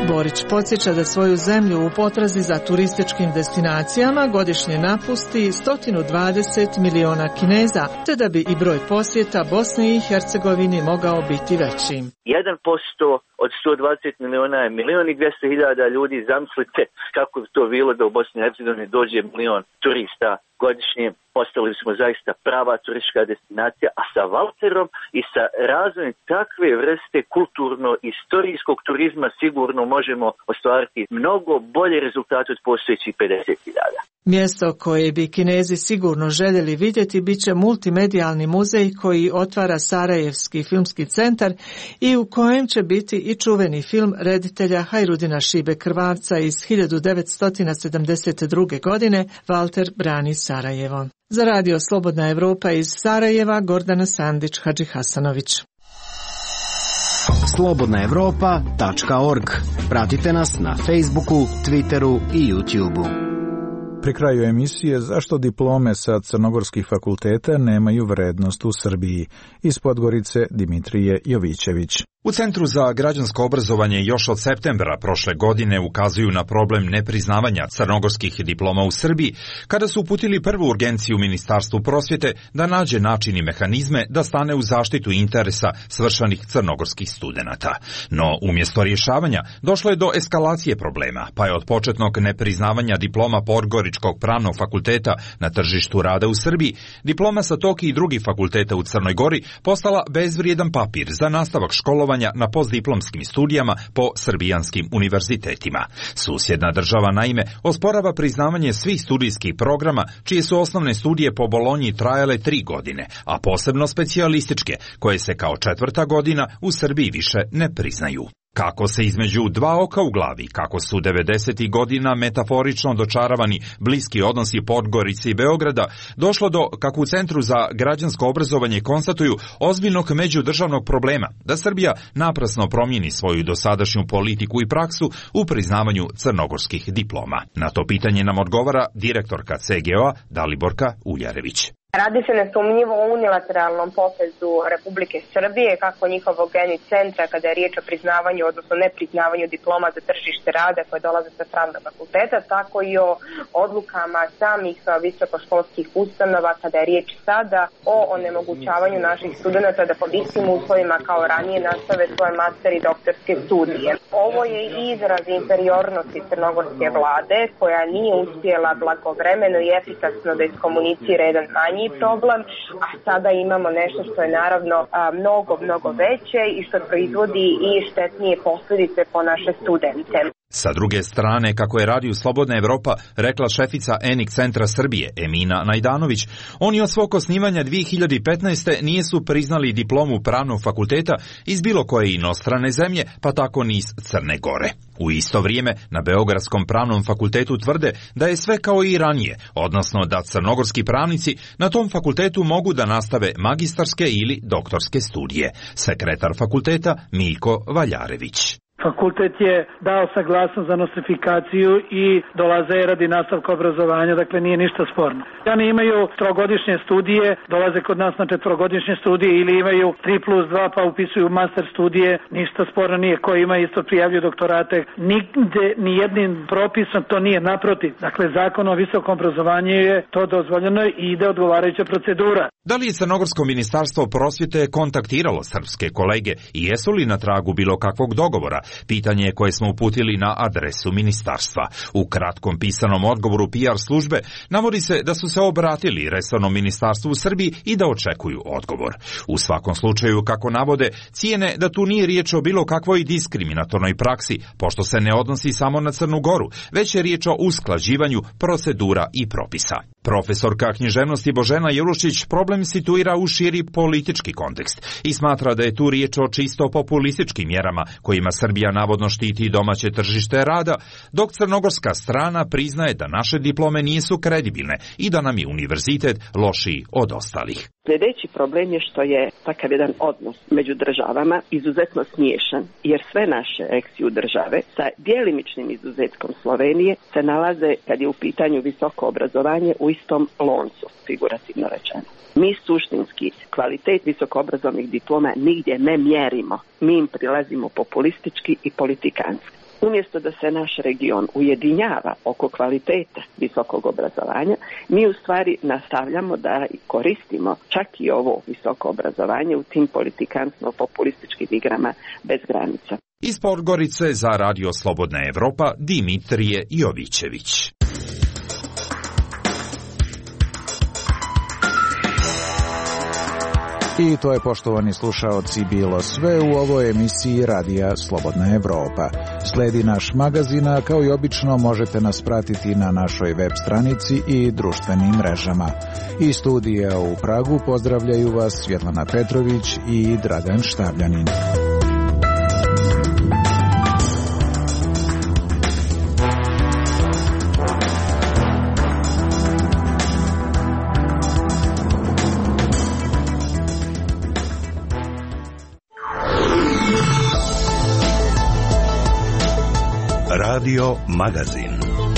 Borić podsjeća da svoju zemlju u potrazi za turističkim destinacijama godišnje napusti sto dvadeset miliona Kineza, te da bi i broj posjeta Bosni i Hercegovini mogao biti veći. jedan posto od sto dvadeset miliona je milion i dvjesto hiljada ljudi. Zamislite kako bi to bilo da u Bosni i Hercegovini dođe milion turista godišnje. Postali smo zaista prava turistička destinacija, a sa Valterom i sa razvojem takve vrste kulturno-istorijskog turizma sigurno možemo ostvariti mnogo bolje rezultate od postojećih pedeset hiljada. Mjesto koje bi Kinezi sigurno željeli vidjeti bit će multimedijalni muzej koji otvara Sarajevski filmski centar i u kojem će biti i čuveni film reditelja Hajrudina Šibe Krvavca iz hiljadu devetsto sedamdeset druge. godine Valter brani Sarajevo. Za radio Slobodna Evropa iz Sarajeva, Gordana Sandić Hadžihasanović. slobodna evropa tačka org. Pratite nas na Facebooku, Twitteru i YouTubeu. Pri kraju emisije zašto diplome sa crnogorskih fakulteta nemaju vrednost u Srbiji. Iz Podgorice Dimitrije Jovićević. U Centru za građansko obrazovanje još od septembra prošle godine ukazuju na problem nepriznavanja crnogorskih diploma u Srbiji, kada su uputili prvu urgenciju Ministarstvu prosvjete da nađe način i mehanizme da stane u zaštitu interesa svršenih crnogorskih studenata. No, umjesto rješavanja, došlo je do eskalacije problema, pa je od početnog nepriznavanja diploma Podgoričkog pravnog fakulteta na tržištu rada u Srbiji, diploma sa tog i drugih fakulteta u Crnoj Gori postala bezvrijedan papir za nastavak školovanja na postdiplomskim studijama po srbijanskim univerzitetima. Susjedna država naime osporava priznavanje svih studijskih programa čije su osnovne studije po Bolonji trajale tri godine, a posebno specijalističke, koje se kao četvrta godina u Srbiji više ne priznaju. Kako se između dva oka u glavi, kako su devedesetih godina metaforično dočaravani bliski odnosi Podgorice i Beograda, došlo do, kako u Centru za građansko obrazovanje konstatuju, ozbiljnog međudržavnog problema, da Srbija naprasno promijeni svoju dosadašnju politiku i praksu u priznavanju crnogorskih diploma. Na to pitanje nam odgovara direktorka C G O-a Daliborka Uljarević. Radi se nesumnjivo o unilateralnom potezu Republike Srbije, kako njihovog geni centra kada je riječ o priznavanju, odnosno nepriznavanju diploma za tržište rada koje dolaze sa pravnog fakulteta, tako i o odlukama samih visokoškolskih ustanova kada je riječ sada o onemogućavanju naših studenata da pod istim uslovima kao ranije nastave svoje master i doktorske studije. Ovo je izraz inferiornosti crnogorske vlade koja nije uspjela blagovremeno i efikasno da iskomunicira jedan manji problem, a sada imamo nešto što je naravno a, mnogo, mnogo veće i što proizvodi i štetnije posljedice po naše studente. Sa druge strane, kako je Radio Slobodna Evropa rekla šefica ENIC Centra Srbije, Emina Najdanović, oni od svog osnivanja dvije hiljade petnaeste. nisu priznali diplomu pravnog fakulteta iz bilo koje inostrane zemlje, pa tako ni iz Crne Gore. U isto vrijeme, na Beogradskom pravnom fakultetu tvrde da je sve kao i ranije, odnosno da crnogorski pravnici na tom fakultetu mogu da nastave magistarske ili doktorske studije. Sekretar fakulteta Miljko Valjarević. Fakultet je dao saglasnost za nostrifikaciju i dolaze radi nastavka obrazovanja, dakle nije ništa sporno. Oni imaju trogodišnje studije, dolaze kod nas na četvrogodišnje studije ili imaju tri plus dva pa upisuju master studije, ništa sporno nije. Ko ima isto prijavljuju doktorate, nigde ni jednim propisom to nije, naprotiv. Dakle, zakon o visokom obrazovanju je to dozvoljeno i ide odgovarajuća procedura. Da li je Crnogorsko ministarstvo prosvjete kontaktiralo srpske kolege i jesu li na tragu bilo kakvog dogovora? Pitanje koje smo uputili na adresu ministarstva. U kratkom pisanom odgovoru P R službe navodi se da su se obratili resornom ministarstvu u Srbiji i da očekuju odgovor. U svakom slučaju, kako navode, cijene da tu nije riječ o bilo kakvoj diskriminatornoj praksi, pošto se ne odnosi samo na Crnu Goru, već je riječ o usklađivanju procedura i propisa. Profesorka književnosti Božena Jelušić problem situira u širi politički kontekst i smatra da je tu riječ o čisto populističkim mjerama kojima Srbija navodno štiti domaće tržište rada, dok crnogorska strana priznaje da naše diplome nisu kredibilne i da nam je univerzitet lošiji od ostalih. Sljedeći problem je što je takav jedan odnos među državama izuzetno smiješan, jer sve naše eksiju države sa djelimičnim izuzetkom Slovenije se nalaze, kad je u pitanju visoko obrazovanje, u istom loncu, figurativno rečeno. Mi suštinski kvalitet visokoobrazovnih diploma nigdje ne mjerimo. Mi im prilazimo populistički i politikanski. Umjesto da se naš region ujedinjava oko kvalitete visokog obrazovanja, mi u stvari nastavljamo da koristimo čak i ovo visoko obrazovanje u tim politikansko-populističkim igrama bez granica. Iz Podgorice za Radio Slobodna Evropa Dimitrije Jovićević. I to je, poštovani slušaoci, bilo sve u ovoj emisiji Radija Slobodna Evropa. Sledi naš magazin, a kao i obično možete nas pratiti na našoj web stranici i društvenim mrežama. Iz studija u Pragu pozdravljaju vas Svjetlana Petrović i Dragan Štabljanin. Radio Magazin.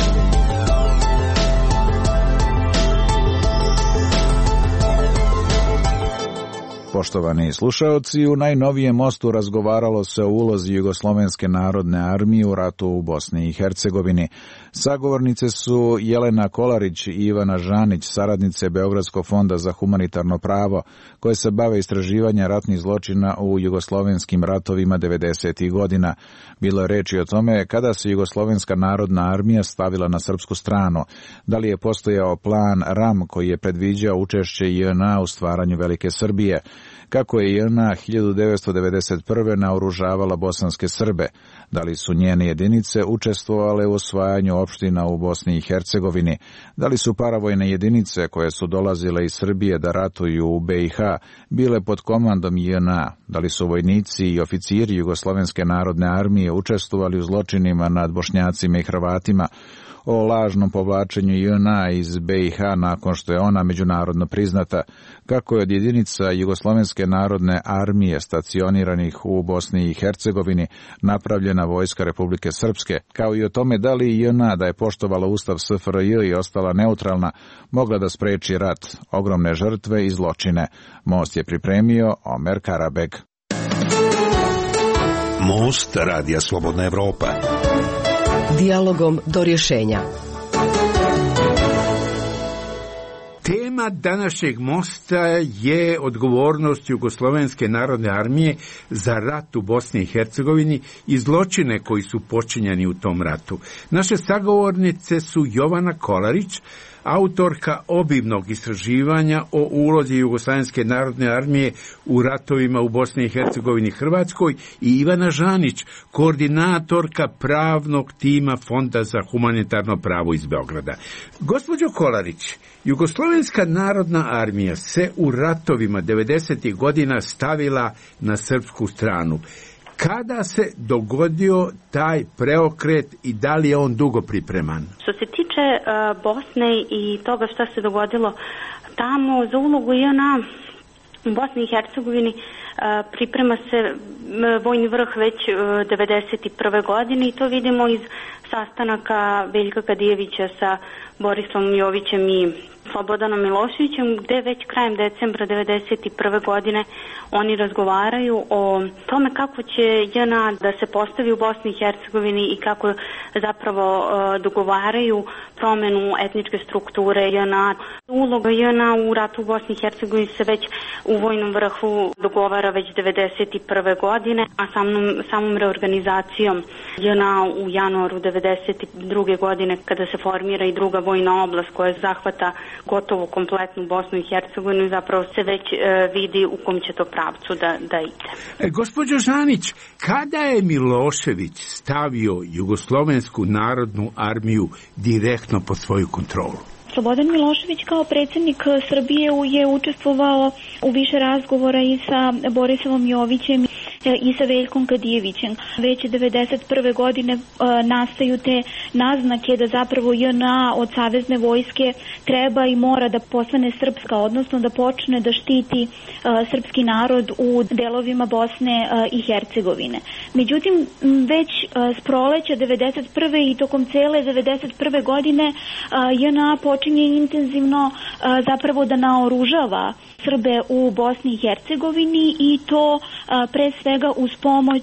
Poštovani slušaoci, u najnovijem mostu razgovaralo se o ulozi Jugoslovenske narodne armije u ratu u Bosni i Hercegovini. Sagovornice su Jelena Kolarić i Ivana Žanić, saradnice Beogradskog fonda za humanitarno pravo, koje se bave istraživanja ratnih zločina u jugoslovenskim ratovima devedesetih godina. Bilo je reči o tome kada se Jugoslovenska narodna armija stavila na srpsku stranu, da li je postojao plan RAM koji je predviđao učešće J N A u stvaranju Velike Srbije, kako je J N A hiljadu devetsto devedeset prve naoružavala bosanske Srbe, da li su njene jedinice učestvovale u osvajanju opština u Bosni i Hercegovini, da li su paravojne jedinice koje su dolazile iz Srbije da ratuju u B i H bile pod komandom J N A, da li su vojnici i oficiri Jugoslovenske narodne armije učestvovali u zločinima nad Bošnjacima i Hrvatima, o lažnom povlačenju J N A iz B i H nakon što je ona međunarodno priznata, kako je od jedinica Jugoslovenske narodne armije stacioniranih u Bosni i Hercegovini napravljena vojska Republike Srpske, kao i o tome da li J N A, da je poštovala Ustav S F R J i ostala neutralna, mogla da spreči rat, ogromne žrtve i zločine. Most je pripremio Omer Karabeg. Most Radija Slobodna Evropa. Dijalogom do rješenja. Tema današnjeg mosta je odgovornost Jugoslovenske narodne armije za rat u Bosni i Hercegovini i zločine koji su počinjeni u tom ratu. Naše sagovornice su Jovana Kolarić, autorka obimnog istraživanja o ulozi Jugoslovenske narodne armije u ratovima u Bosni i Hercegovini i Hrvatskoj, i Ivana Žanić, koordinatorka pravnog tima Fonda za humanitarno pravo iz Beograda. Gospođo Kolarić, Jugoslovenska narodna armija se u ratovima devedesetih godina stavila na srpsku stranu. Kada se dogodio taj preokret i da li je on dugo pripreman? Što se tiče uh, Bosne i toga što se dogodilo tamo, za ulogu J N A u Bosni i Hercegovini uh, priprema se uh, vojni vrh već uh, devedeset prve godine, i to vidimo iz sastanaka Veljka Kadijevića sa Borislavom Jovićem i Slobodanom Miloševićem, gde već krajem decembra devedeset prve godine oni razgovaraju o tome kako će J N A da se postavi u Bosni i Hercegovini i kako zapravo uh, dogovaraju promenu etničke strukture J N A. Uloga J N A u ratu u Bosni i Hercegovini se već u vojnom vrhu dogovara već devedeset prve godine, a samom, samom reorganizacijom J N A u januaru devedeset druge godine, kada se formira i druga vojna oblast koja zahvata gotovo kompletnu Bosnu i Hercegovinu, zapravo se već e, vidi u kom će to pravcu da, da ide. E, gospođo Žanić, kada je Milošević stavio Jugoslovensku narodnu armiju direktno pod svoju kontrolu? Slobodan Milošević kao predsjednik Srbije je učestvovao u više razgovora i sa Borislavom Jovićem i sa Veljkom Kadijevićem. Već devedeset prve godine e, nastaju te naznake da zapravo J N A od savezne vojske treba i mora da postane srpska, odnosno da počne da štiti e, srpski narod u delovima Bosne e, i Hercegovine. Međutim, već e, s proleća devedeset prve i tokom cele devedeset prve godine e, J N A počinje intenzivno e, zapravo da naoružava Srbe u Bosni i Hercegovini, i to a, pre svega uz pomoć a,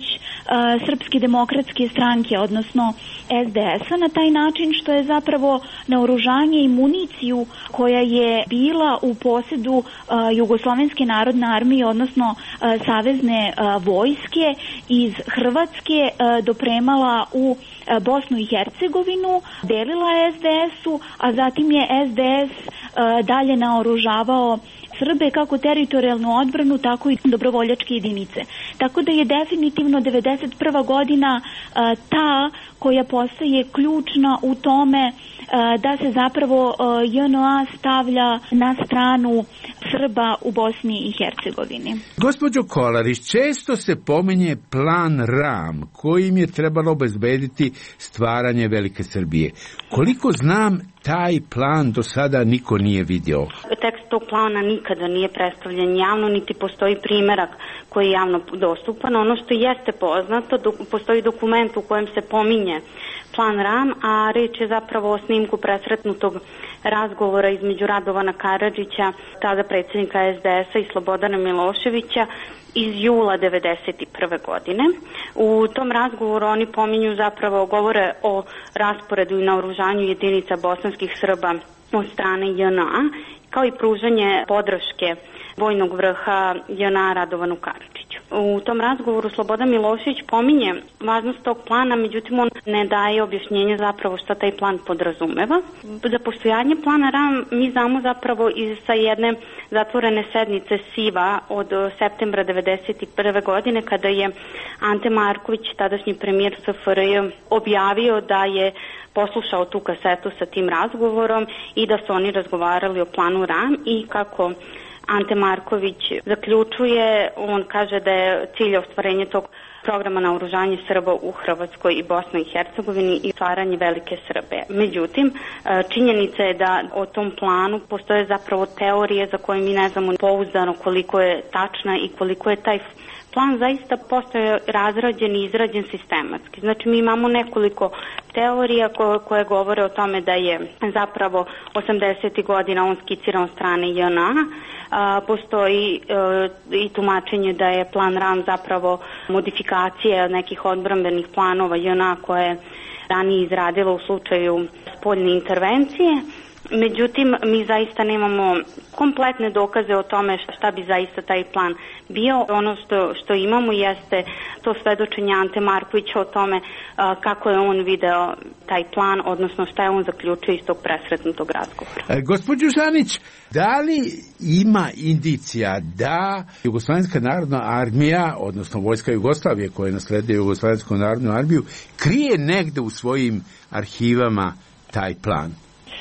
Srpske demokratske stranke, odnosno S D S-a, na taj način što je zapravo naoružanje i municiju koja je bila u posjedu Jugoslovenske narodne armije, odnosno savezne vojske iz Hrvatske, dopremala u Bosnu i Hercegovinu, delila S D S-u, a zatim je S D S dalje naoružavao Srbe kako teritorijalnu odbranu, tako i dobrovoljačke jedinice. Tako da je definitivno devedeset prva godina a, ta koja postaje ključna u tome a, da se zapravo a, J N A stavlja na stranu Srba u Bosni i Hercegovini. Gospođo Kolarić, često se pominje plan RAM kojim je trebalo obezbediti stvaranje Velike Srbije. Koliko znam, taj plan do sada niko nije vidio. Tekst tog plana nikada nije predstavljen javno, niti postoji primerak koji je javno dostupan. Ono što jeste poznato, do, postoji dokument u kojem se pominje plan RAM, a reč je zapravo o snimku presretnutog razgovora između Radovana Karadžića, tada predsjednika S D S-a, i Slobodana Miloševića iz jula devedeset prve godine. U tom razgovoru oni pominju, zapravo govore o rasporedu i naoružanju jedinica bosanskih Srba od strane J N A, kao i pružanje podrške vojnog vrha J N A Radovanu Karadžiću. U tom razgovoru Slobodan Milošević pominje važnost tog plana, međutim on ne daje objašnjenje zapravo šta taj plan podrazumeva. Za postojanje plana RAM mi znamo zapravo iz sa jedne zatvorene sednice S I V-a od septembra devedeset prve godine, kada je Ante Marković, tadašnji premijer S F R J, objavio da je poslušao tu kasetu sa tim razgovorom i da su oni razgovarali o planu RAM, i kako Ante Marković zaključuje, on kaže da je cilj ostvarenje tog programa naoružanje Srba u Hrvatskoj i Bosni i Hercegovini i stvaranje Velike Srbije. Međutim, činjenica je da o tom planu postoje zapravo teorije za koje mi ne znamo pouzdano koliko je tačna i koliko je taj plan zaista postoje razrađen i izrađen sistematski. Znači mi imamo nekoliko teorija koje, koje govore o tome da je zapravo osamdesetih godina on skiciran od strane J N A. A, postoji e, i tumačenje da je plan RAM zapravo modifikacija nekih odbrambenih planova J N A koje je ranije izradila u slučaju spoljne intervencije. Međutim, mi zaista nemamo kompletne dokaze o tome šta bi zaista taj plan bio. Ono što, što imamo jeste to svedočenje Ante Markovića o tome a, kako je on video taj plan, odnosno šta je on zaključio iz tog presretnutog razgovora. E, gospođo Žanić, da li ima indicija da Jugoslovenska narodna armija, odnosno Vojska Jugoslavije koja je nasledio Jugoslovensku narodnu armiju, krije negde u svojim arhivama taj plan?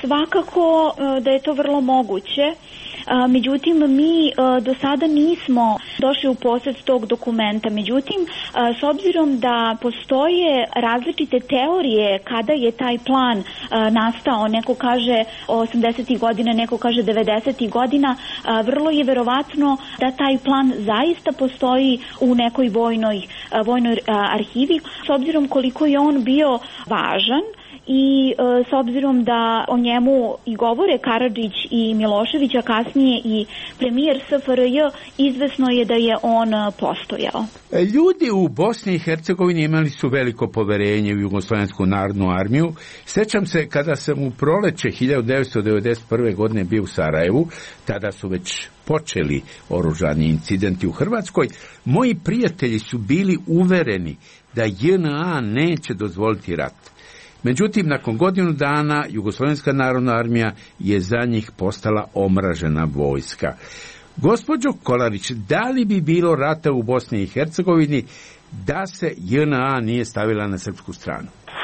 Svakako da je to vrlo moguće, međutim mi do sada nismo došli u posjed tog dokumenta. Međutim, s obzirom da postoje različite teorije kada je taj plan nastao, neko kaže osamdesetih godina, neko kaže devedesetih godina, vrlo je verovatno da taj plan zaista postoji u nekoj vojnoj, vojnoj arhivi, s obzirom koliko je on bio važan. I e, s obzirom da o njemu i govore Karadžić i Milošević, a kasnije i premijer S F R J, izvesno je da je on postojao. Ljudi u Bosni i Hercegovini imali su veliko poverenje u Jugoslovensku narodnu armiju. Sećam se kada sam u proleće hiljadu devetsto devedeset prve godine bio u Sarajevu, tada su već počeli oružani incidenti u Hrvatskoj, moji prijatelji su bili uvereni da J N A neće dozvoliti rat. Međutim, nakon godinu dana Jugoslovenska narodna armija je za njih postala omražena vojska. Gospođo Kolarić, da li bi bilo rata u Bosni i Hercegovini da se J N A nije stavila na srpsku stranu?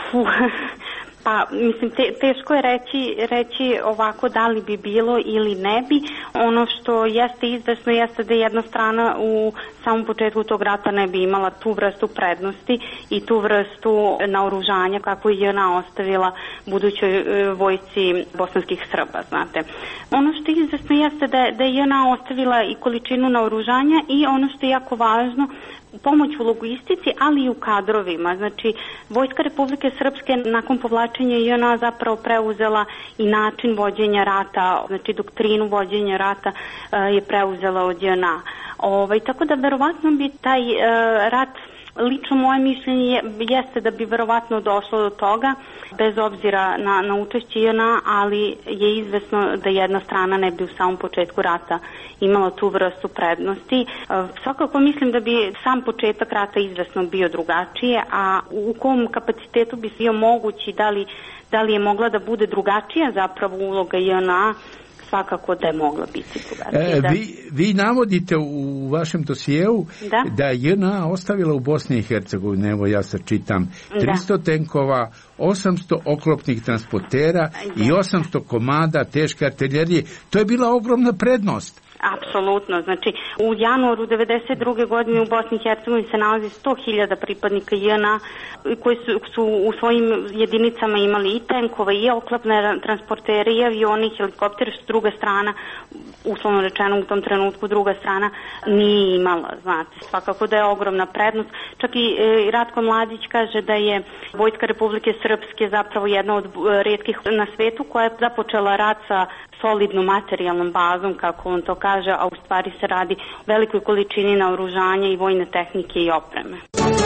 Pa, mislim, te, teško je reći, reći ovako da li bi bilo ili ne bi. Ono što jeste izvesno jeste da jedna strana u samom početku tog rata ne bi imala tu vrstu prednosti i tu vrstu naoružanja kako je J N A ostavila budućoj vojsci bosanskih Srba, znate. Ono što je izvesno jeste da, da je J N A ostavila i količinu naoružanja i ono što je jako važno, pomoć u logistici, ali i u kadrovima. Znači, Vojska Republike Srpske nakon povlačenja J N A zapravo preuzela i način vođenja rata, znači doktrinu vođenja rata uh, je preuzela od J N A. Ovaj, tako da verovatno bi taj uh, rat Lično moje mišljenje je, jeste da bi verovatno došlo do toga, bez obzira na, na učešće J N A, ali je izvesno da jedna strana ne bi u samom početku rata imala tu vrstu prednosti. Svakako mislim da bi sam početak rata izvesno bio drugačije, a u kom kapacitetu bi bio mogući, da li, da li je mogla da bude drugačija zapravo uloga J N A, svakako da je mogla biti drugačija. E, vi, vi navodite u vašem dosijeu da, da je J N A ostavila u Bosni i Hercegovini, evo ja sad čitam, tristo da. tenkova, osamsto oklopnih transportera da. i osamsto komada teške artiljerije. To je bila ogromna prednost. Apsolutno, znači u januaru devedeset druge godine u Bosni i Hercegovini se nalazi sto hiljada pripadnika J N A koji su, su u svojim jedinicama imali i tenkove, i oklopne transportere, i avioni, i helikoptere, što druga strana, uslovno rečeno u tom trenutku druga strana nije imala, znate, svakako da je ogromna prednost. Čak i e, Ratko Mladić kaže da je Vojska Republike Srpske zapravo jedna od retkih na svetu koja je započela rat sa solidnom materijalnom bazom, kako on to kaže, a u stvari se radi o velikoj količini naoružanja i vojne tehnike i opreme.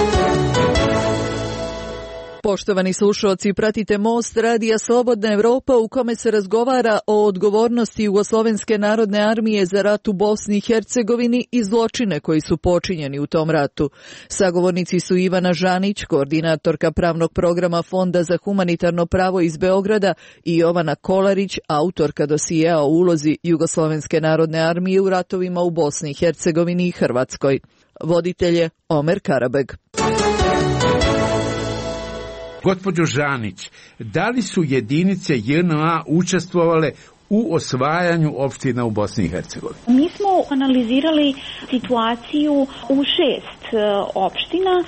Poštovani slušalci, pratite Most radija Slobodna Evropa u kome se razgovara o odgovornosti Jugoslovenske narodne armije za rat u Bosni i Hercegovini i zločine koji su počinjeni u tom ratu. Sagovornici su Ivana Žanić, koordinatorka pravnog programa Fonda za humanitarno pravo iz Beograda, i Jovana Kolarić, autorka dosijea o ulozi Jugoslovenske narodne armije u ratovima u Bosni i Hercegovini i Hrvatskoj. Voditelj je Omer Karabeg. Gospođo Žanić, da li su jedinice J N A učestvovale u osvajanju opština u Bosni i Hercegovini? Mi smo analizirali situaciju u šest opština.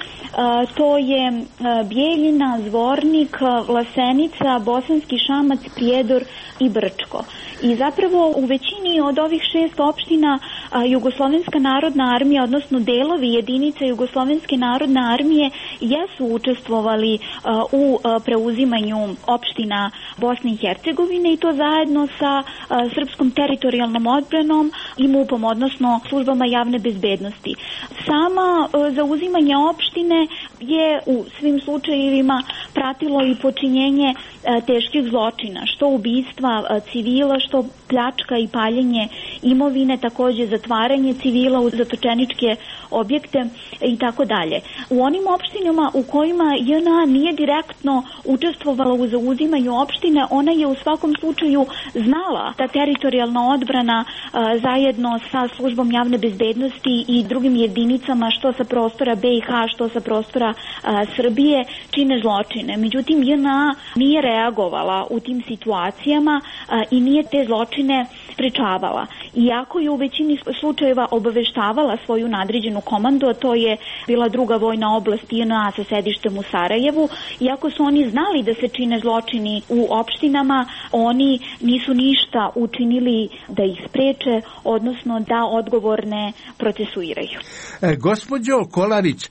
To je Bijeljina, Zvornik, Vlasenica, Bosanski Šamac, Prijedor i Brčko. I zapravo u većini od ovih šest opština Jugoslovenska narodna armija, odnosno delovi jedinica Jugoslovenske narodne armije, jesu učestvovali u preuzimanju opština Bosne i Hercegovine, i to zajedno sa srpskom teritorijalnom odbranom i MUP-om, odnosno službama javne bezbednosti. Sama zauzimanje opštine je u svim slučajevima pratilo i počinjenje teških zločina, što ubistva civila, što pljačka i paljenje imovine, takođe zatvaranje civila u zatočeničke objekte i tako dalje. U onim opštinama u kojima J N A nije direktno učestvovala u zauzimanju opštine, ona je u svakom slučaju znala da teritorijalna odbrana a, zajedno sa službom javne bezbednosti i drugim jedinicama, što sa prostora B i H, što sa prostora a, Srbije, čine zločine. Međutim, J N A nije reagovala u tim situacijama a, i nije te zločine sprečavala. Iako je u većini slučajeva obaveštavala svoju nadređenu komandu, a to je bila druga vojna oblast J N A sa sedištem u Sarajevu, iako su oni znali da se čine zločini u opštinama, oni nisu ništa učinili da ih spreče, odnosno da odgovorne procesuiraju. E, gospođo Kolarić,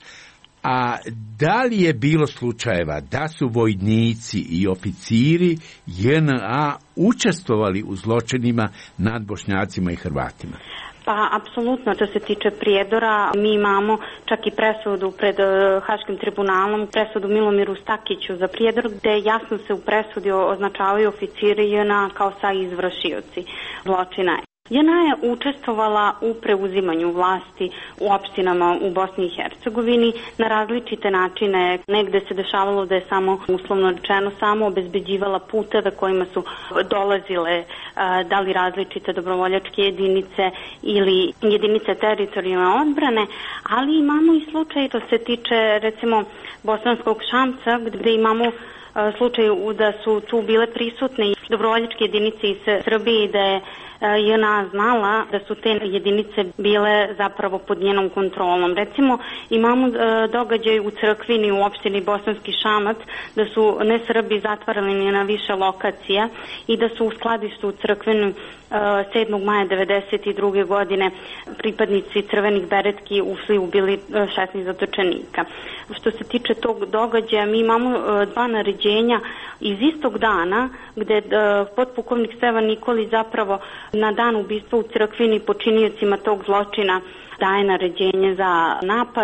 a da li je bilo slučajeva da su vojnici i oficiri J N A učestvovali u zločinima nad Bošnjacima i Hrvatima? Pa, apsolutno, što se tiče Prijedora, mi imamo čak i presudu pred uh, Haškim tribunalom, presudu Milomiru Stakiću za Prijedor, gde jasno se u presudi označavaju oficiri J N A kao saizvršioci zločina. J N A je učestvovala u preuzimanju vlasti u opštinama u Bosni i Hercegovini na različite načine. Negde se dešavalo da je samo, uslovno rečeno, samo obezbeđivala puteve kojima su dolazile da li različite dobrovoljačke jedinice ili jedinice teritorijalne odbrane, ali imamo i slučaj, to se tiče recimo Bosanskog Šamca, gde imamo slučaj da su tu bile prisutne i dobrovoljačke jedinice iz Srbije, da je J N A znala da su te jedinice bile zapravo pod njenom kontrolom. Recimo, imamo događaj u Crkvini u opštini Bosanski Šamac da su ne Srbi zatvarali na više lokacija i da su u skladištu u Crkvini sedmog maja devedeset druge godine pripadnici crvenih beretki ušli i ubili šesnaest zatočenika. Što se tiče tog događaja, mi imamo dva naređenja iz istog dana gde potpukovnik Stevan Nikolić zapravo na dan ubistva u Crkvini počiniocima tog zločina daje naređenje za napad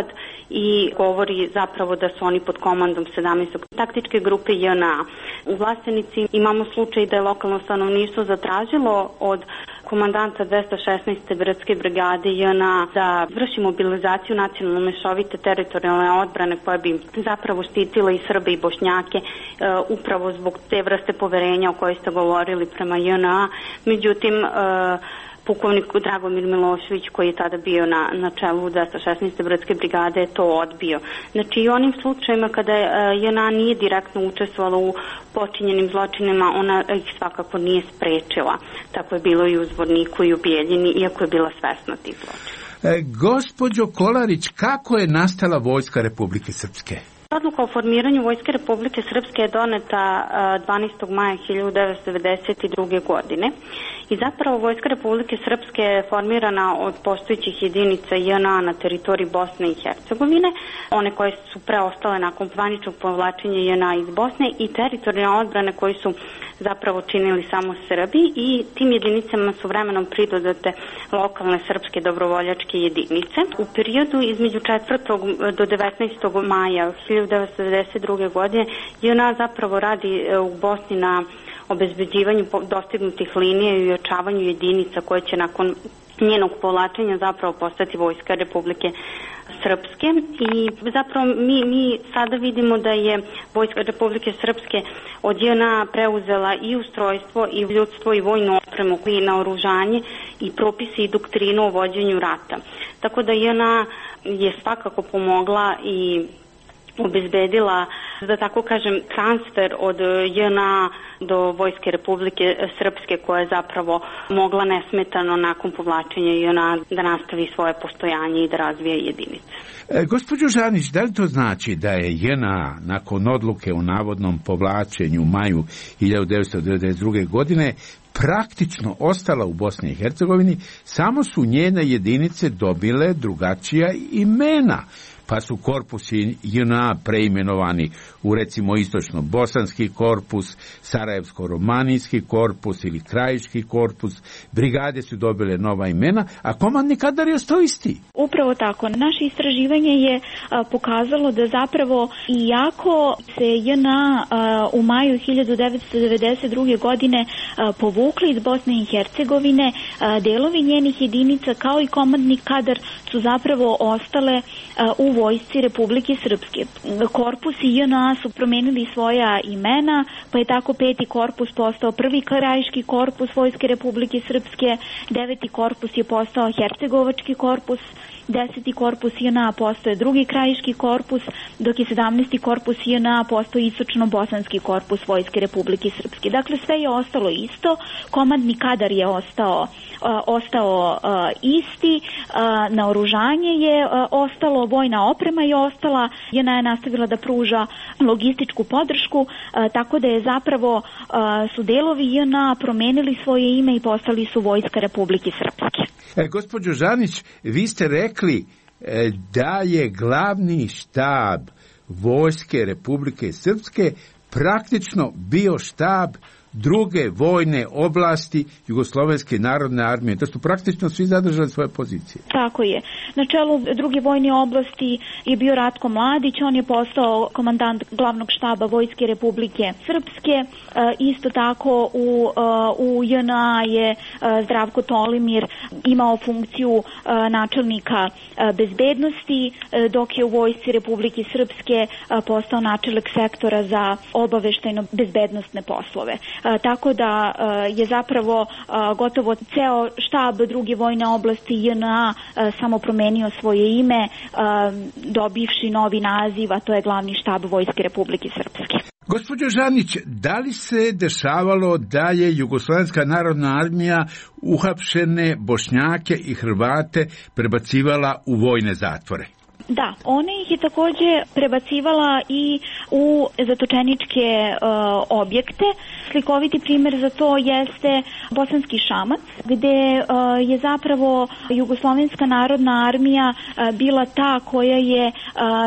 i govori zapravo da su oni pod komandom sedamnaeste taktičke grupe J N A. U Vlastenici imamo slučaj da je lokalno stanovništvo zatražilo od komandanta dvesta šesnaeste brdske brigade J N A da vrši mobilizaciju nacionalno mešovite teritorijalne odbrane koja bi zapravo štitila i Srbe i Bošnjake e, upravo zbog te vrste poverenja o kojoj ste govorili prema J N A. Međutim, e, pukovnik Dragomir Milošević, koji je tada bio na, na čelu dvesta šesnaeste brdske brigade, je to odbio. Znači i onim slučajima kada je J N A nije direktno učestvovala u počinjenim zločinima, ona ih svakako nije sprečila. Tako je bilo i u Zvorniku i u Bijeljini, iako je bila svesna tih zločina. E, gospođo Kolarić, kako je nastala Vojska Republike Srpske? Odluka o formiranju Vojske Republike Srpske je doneta dvanaestog maja hiljadu devetsto devedeset druge. godine i zapravo Vojska Republike Srpske je formirana od postojećih jedinica J N A na teritoriji Bosne i Hercegovine, one koje su preostale nakon zvaničnog povlačenja J N A iz Bosne i teritorijalne odbrane koji su zapravo činili samo Srbi i tim jedinicama su vremenom pridodate lokalne srpske dobrovoljačke jedinice. U periodu između četvrtog do devetnaestog maja hiljadu devetsto devedeset druge. godine J N A zapravo radi u Bosni na obezbeđivanju dostignutih linija i ojačavanju jedinica koje će nakon njenog povlačenja zapravo postati Vojska Republike Srpske i zapravo mi, mi sada vidimo da je Vojska Republike Srpske od J N A preuzela i ustrojstvo i ljudstvo i vojnu opremu i naoružanje i propisi i doktrinu o vođenju rata. Tako da J N A je svakako pomogla i obezbedila, da tako kažem, transfer od J N A do Vojske Republike Srpske koja je zapravo mogla nesmetano nakon povlačenja J N A da nastavi svoje postojanje i da razvije jedinice. E, gospođo Žanić, da li to znači da je J N A nakon odluke o navodnom povlačenju u maju hiljadu devetsto devedeset druge. godine praktično ostala u Bosni i Hercegovini, samo su njene jedinice dobile drugačija imena, pa su korpusi J N A preimenovani u recimo istočno-bosanski korpus, sarajevsko-romanijski korpus ili krajiški korpus, brigade su dobile nova imena, a komandni kadar je ostao isti. Upravo tako. Naše istraživanje je a, pokazalo da zapravo iako se J N A, a, u maju hiljadu devetsto devedeset druge. godine a, povukli iz Bosne i Hercegovine, a, delovi njenih jedinica kao i komandni kadar su zapravo ostale a, u Vojsci Republike Srpske. Korpusi J N A su promenili svoja imena, pa je tako peti korpus postao prvi krajiški korpus Vojske Republike Srpske, deveti korpus je postao hercegovački korpus, deseti korpus J N A postao je drugi krajiški korpus, dok je sedamnaesti korpus J N A postao istočno-bosanski korpus Vojske Republike Srpske. Dakle, sve je ostalo isto, komandni kadar je ostao, uh, ostao uh, isti, uh, naoružanje je uh, ostalo, vojna oprema je ostala, J N A je nastavila da pruža logističku podršku, uh, tako da je zapravo uh, su delovi J N A promenili svoje ime i postali su Vojska Republike Srpske. E, gospođo Žanić, vi ste rekli e, da je glavni štab Vojske Republike Srpske praktično bio štab druge vojne oblasti Jugoslovenske narodne armije, da su praktično svi zadržali svoje pozicije. Tako je. Na čelu druge vojne oblasti je bio Ratko Mladić, on je postao komandant glavnog štaba Vojske Republike Srpske. E, isto tako u, u J N A je Zdravko Tolimir imao funkciju e, načelnika e, bezbednosti, e, dok je u Vojsci Republike Srpske e, postao načelnik sektora za obaveštajno bezbednosne poslove. A, tako da a, je zapravo a, gotovo ceo štab druge vojne oblasti J N A, a samo promenio svoje ime, a, dobivši novi naziv, a to je glavni štab Vojske Republike Srpske. Gospođo Žanić, da li se dešavalo da je Jugoslovenska narodna armija uhapšene Bošnjake i Hrvate prebacivala u vojne zatvore? Da, ona ih je takođe prebacivala i u zatočeničke uh, objekte. Slikoviti primjer za to jeste Bosanski Šamac, gde uh, je zapravo Jugoslovenska narodna armija uh, bila ta koja je uh,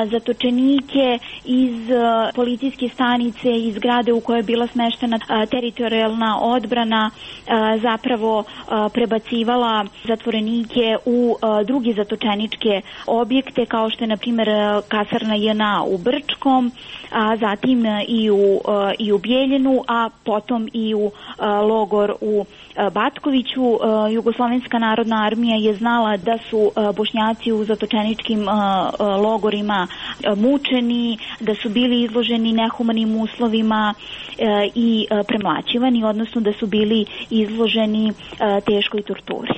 zatočenike iz uh, policijske stanice, iz zgrade u kojoj je bila smeštena uh, teritorijalna odbrana, uh, zapravo uh, prebacivala zatvorenike u uh, drugi zatočeničke objekte kao što je na primjer kasarna J N A u Brčkom, a zatim i u, i u Bijeljinu, a potom i u logor u Batkoviću. Jugoslovenska narodna armija je znala da su Bošnjaci u zatočeničkim logorima mučeni, da su bili izloženi nehumanim uslovima i premlaćivani, odnosno da su bili izloženi teškoj torturi.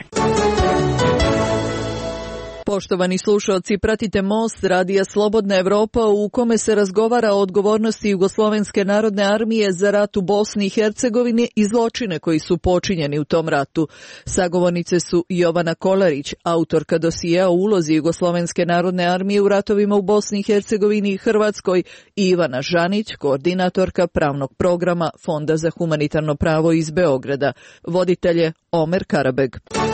Poštovani slušalci, pratite Most radija Slobodna Evropa u kome se razgovara o odgovornosti Jugoslovenske narodne armije za rat u Bosni i Hercegovini i zločine koji su počinjeni u tom ratu. Sagovornice su Jovana Kolarić, autorka dosijea o ulozi Jugoslovenske narodne armije u ratovima u Bosni i Hercegovini i Hrvatskoj, i Ivana Žanić, koordinatorka pravnog programa Fonda za humanitarno pravo iz Beograda. Voditelj je Omer Karabeg.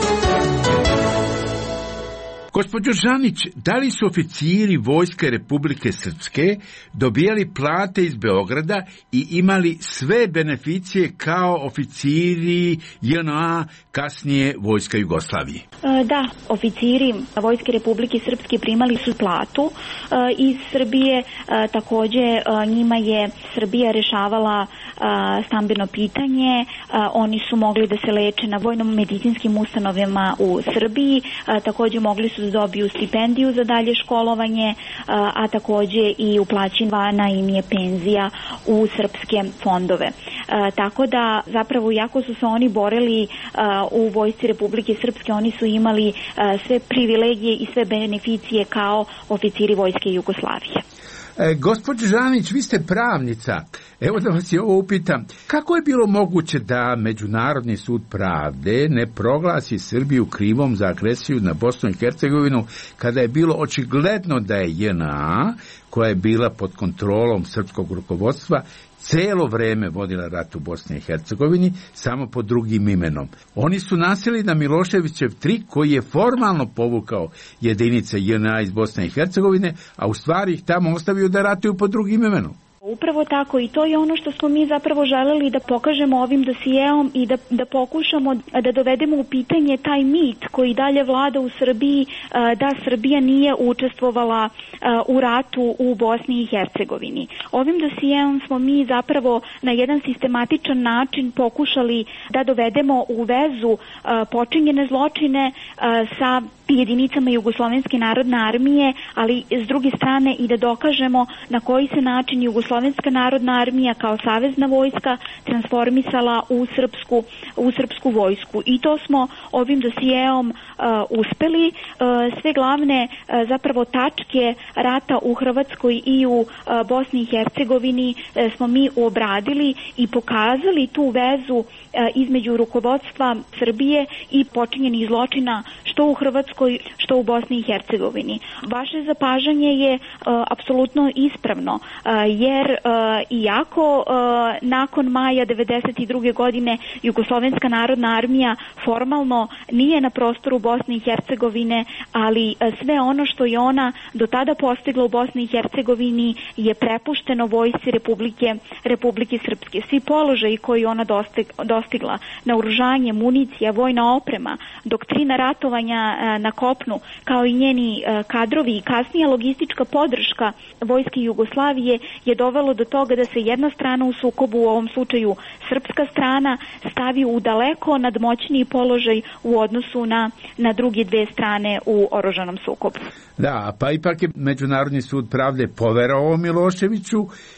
Gospođo Žanić, da li su oficiri Vojske Republike Srpske dobijali plate iz Beograda i imali sve beneficije kao oficiri J N A, kasnije Vojska Jugoslavije? Da, oficiri Vojske Republike Srpske primali su platu iz Srbije. Također njima je Srbija rešavala stambeno pitanje. Oni su mogli da se leče na vojno-medicinskim ustanovama u Srbiji. Također mogli su da dobiju stipendiju za dalje školovanje, a također i uplaćivana im je penzija u srpske fondove. Tako da zapravo jako su se oni borili u Vojsci Republike Srpske, oni su imali sve privilegije i sve beneficije kao oficiri Vojske Jugoslavije. E, gospođo Žanić, vi ste pravnica. Evo da vas je ovo upitam. Kako je bilo moguće da Međunarodni sud pravde ne proglasi Srbiju krivom za agresiju na Bosnu i Hercegovinu kada je bilo očigledno da je J N A, koja je bila pod kontrolom srpskog rukovodstva, cijelo vrijeme vodila rat u Bosni i Hercegovini, samo pod drugim imenom. Oni su nasjeli na Miloševićev trik koji je formalno povukao jedinice J N A iz Bosne i Hercegovine, a u stvari ih tamo ostavio da ratuju pod drugim imenom. Upravo tako, i to je ono što smo mi zapravo želeli da pokažemo ovim dosijeom i da, da pokušamo da dovedemo u pitanje taj mit koji dalje vlada u Srbiji, da Srbija nije učestvovala u ratu u Bosni i Hercegovini. Ovim dosijeom smo mi zapravo na jedan sistematičan način pokušali da dovedemo u vezu počinjene zločine sa jedinicama Jugoslovenske narodne armije, ali s druge strane i da dokažemo na koji se način Jugoslovenska narodna armija kao savezna vojska transformisala u srpsku, u srpsku vojsku. I to smo ovim dosijeom uh, uspeli. Uh, sve glavne uh, zapravo tačke rata u Hrvatskoj i u uh, Bosni i Hercegovini uh, smo mi obradili i pokazali tu vezu uh, između rukovodstva Srbije i počinjenih zločina što u Hrvatskoj, što u Bosni i Hercegovini. Vaše zapažanje je uh, apsolutno ispravno, uh, jer uh, iako uh, nakon maja devedeset druge godine Jugoslovenska narodna armija formalno nije na prostoru Bosne i Hercegovine, ali uh, sve ono što je ona do tada postigla u Bosni i Hercegovini je prepušteno Vojsci Republike, Republike Srpske. Svi položaji koji ona dostigla, naoružanje, municija, vojna oprema, doktrina ratovanja uh, na kopnu, kao i njeni uh, kadrovi i kasnija logistička podrška Vojske Jugoslavije je dovelo do toga da se jedna strana u sukobu, u ovom slučaju srpska strana, stavi u daleko nadmoćniji položaj u odnosu na, na druge dve strane u oružanom sukobu. Da, pa ipak je Međunarodni sud pravde poverovao Miloševiću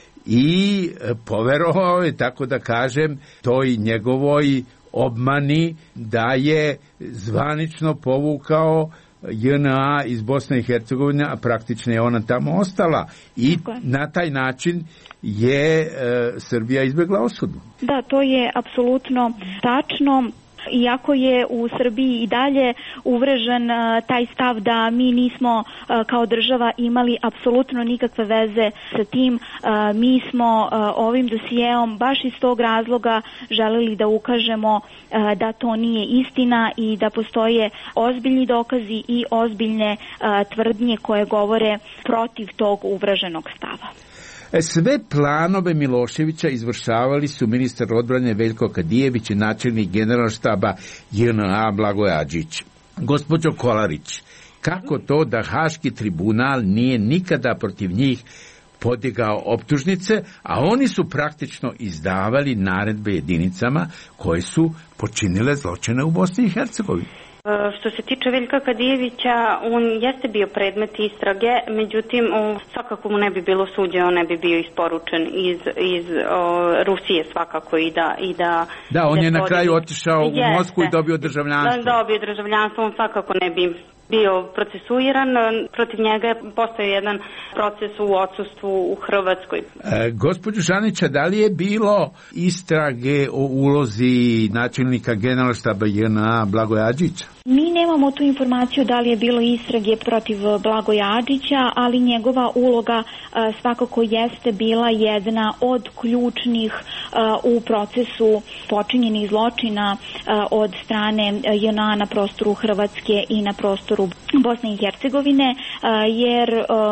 i poverovao je, tako da kažem, toj njegovoj obmani da je zvanično povukao J N A iz Bosne i Hercegovine, a praktično je ona tamo ostala. I na taj način je e, Srbija izbjegla osudu. Da, to je apsolutno tačno. Iako je u Srbiji i dalje uvrežen uh, taj stav da mi nismo uh, kao država imali apsolutno nikakve veze sa tim, uh, mi smo uh, ovim dosijeom baš iz tog razloga želeli da ukažemo uh, da to nije istina i da postoje ozbiljni dokazi i ozbiljne uh, tvrdnje koje govore protiv tog uvreženog stava. Sve planove Miloševića izvršavali su ministar odbrane Veljko Kadijević i načelnik generalštaba J N A Blagoje Adžić. Gospođo Kolarić, kako to da Haški tribunal nije nikada protiv njih podigao optužnice, a oni su praktično izdavali naredbe jedinicama koje su počinile zločine u Bosni i Hercegovini. Što se tiče Veljka Kadijevića, on jeste bio predmet istrage, međutim, on svakako mu ne bi bilo suđeno, on ne bi bio isporučen iz, iz o, Rusije svakako i da... I da, da, on da je na podijeli. kraju otišao u Moskvu i dobio državljanstvo. Da, dobio državljanstvo, on svakako ne bi bio procesuiran, protiv njega je postojao jedan proces u odsustvu u Hrvatskoj. E, gospođo Žanića, da li je bilo istrage o ulozi načelnika generalštaba J N A Blagoja Adžića? Mi nemamo tu informaciju da li je bilo istrage protiv Blagoja Adžića, ali njegova uloga a, svakako jeste bila jedna od ključnih a, u procesu počinjenih zločina a, od strane J N A na prostoru Hrvatske i na prostoru Bosne i Hercegovine, jer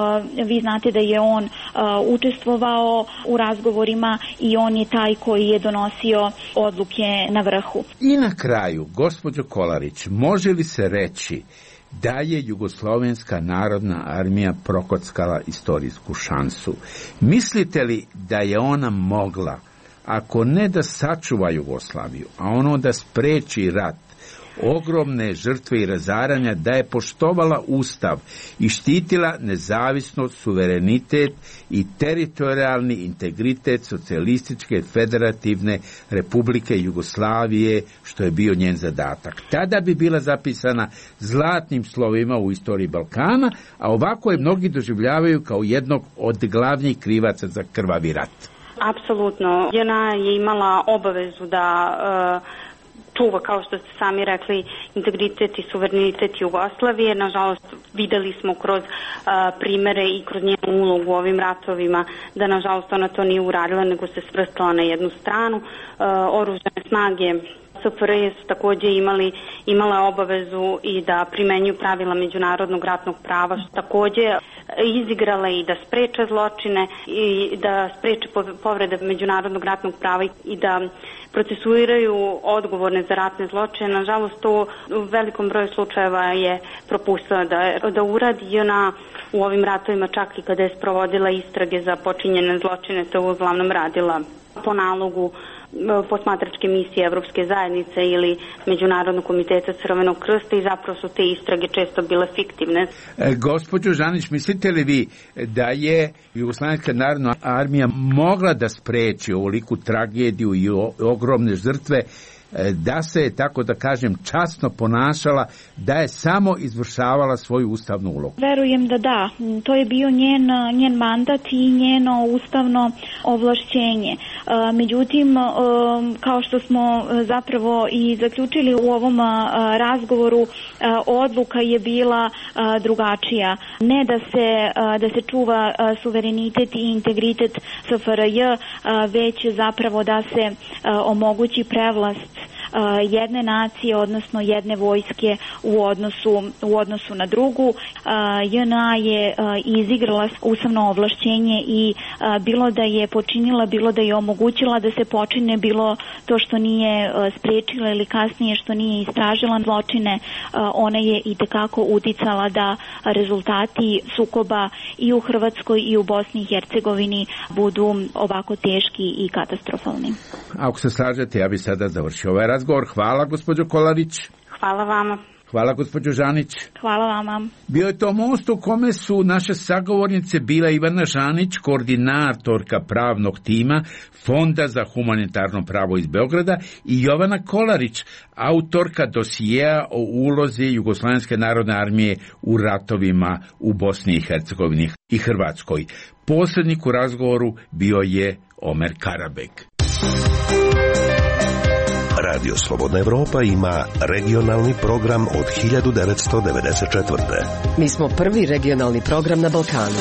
vi znate da je on učestvovao u razgovorima i on je taj koji je donosio odluke na vrhu. I na kraju, gospođo Kolarić, može li se reći da je Jugoslovenska narodna armija prokockala istorijsku šansu? Mislite li da je ona mogla, ako ne da sačuva Jugoslaviju, a ono da spreči rat, ogromne žrtve i razaranja, da je poštovala Ustav i štitila nezavisnost, suverenitet i teritorijalni integritet Socijalističke federativne Republike Jugoslavije, što je bio njen zadatak? Tada bi bila zapisana zlatnim slovima u istoriji Balkana, a ovako je mnogi doživljavaju kao jednog od glavnih krivaca za krvavi rat. Apsolutno. J N A je imala obavezu da uh, čuva, kao što ste sami rekli, integritet i suverenitet Jugoslavije. Nažalost, videli smo kroz a, primere i kroz njenu ulogu u ovim ratovima da, nažalost, ona to nije uradila, nego se svrstala na jednu stranu. A, oružane snage S F R J su također imali, imala obavezu i da primenjuju pravila međunarodnog ratnog prava, što također izigrale i da spreče zločine i da spreče povrede međunarodnog ratnog prava i da procesuiraju odgovorne za ratne zločine. Nažalost, to u velikom broju slučajeva je propustila da, da uradi. I ona u ovim ratovima, čak i kada je sprovodila istrage za počinjene zločine, to uglavnom radila po nalogu posmatračke misije Evropske zajednice ili Međunarodnog komiteta Crvenog krsta i zapravo su te istrage često bile fiktivne. E, gospođo Žanić, mislite li vi da je Jugoslovenska narodna armija mogla da spreči ovoliku tragediju i o, ogromne žrtve, da se, tako da kažem, časno ponašala, da je samo izvršavala svoju ustavnu ulogu? Verujem da da. To je bio njen, njen mandat i njeno ustavno ovlašćenje. Međutim, kao što smo zapravo i zaključili u ovom razgovoru, odluka je bila drugačija. Ne da se, da se čuva suverenitet i integritet S F R J, već zapravo da se omogući prevlast jedne nacije, odnosno jedne vojske u odnosu, u odnosu na drugu. J N A je izigrala ustavno ovlašćenje i bilo da je počinila, bilo da je omogućila da se počine, bilo to što nije sprečila ili kasnije što nije istražila zločine, ona je i tekako uticala da rezultati sukoba i u Hrvatskoj i u Bosni i Hercegovini budu ovako teški i katastrofalni. Ako se slažete, ja bih sada završio ovaj razgovor. Hvala, gospođo Kolarić. Hvala vama. Hvala, gospođo Žanić. Hvala vama. Bio je to most u kome su naše sagovornice bila Ivana Žanić, koordinatorka pravnog tima Fonda za humanitarno pravo iz Beograda, i Jovana Kolarić, autorka dosijeja o ulozi Jugoslovenske narodne armije u ratovima u Bosni i Hercegovini i Hrvatskoj. Posrednik u razgovoru bio je Omer Karabek. Radio Slobodna Evropa ima regionalni program od hiljadu devetsto devedeset četvrte. Mi smo prvi regionalni program na Balkanu.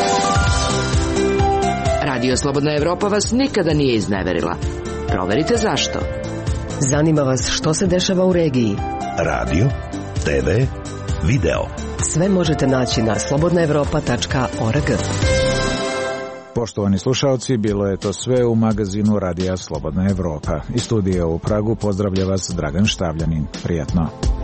Radio Slobodna Evropa vas nikada nije izneverila. Proverite zašto. Zanima vas što se dešava u regiji. Radio, te ve, video. Sve možete naći na slobodna evropa tačka org. Poštovani slušalci, bilo je to sve u magazinu Radija Slobodna Evropa. Iz studija u Pragu pozdravlja vas Dragan Štavljanin. Prijatno.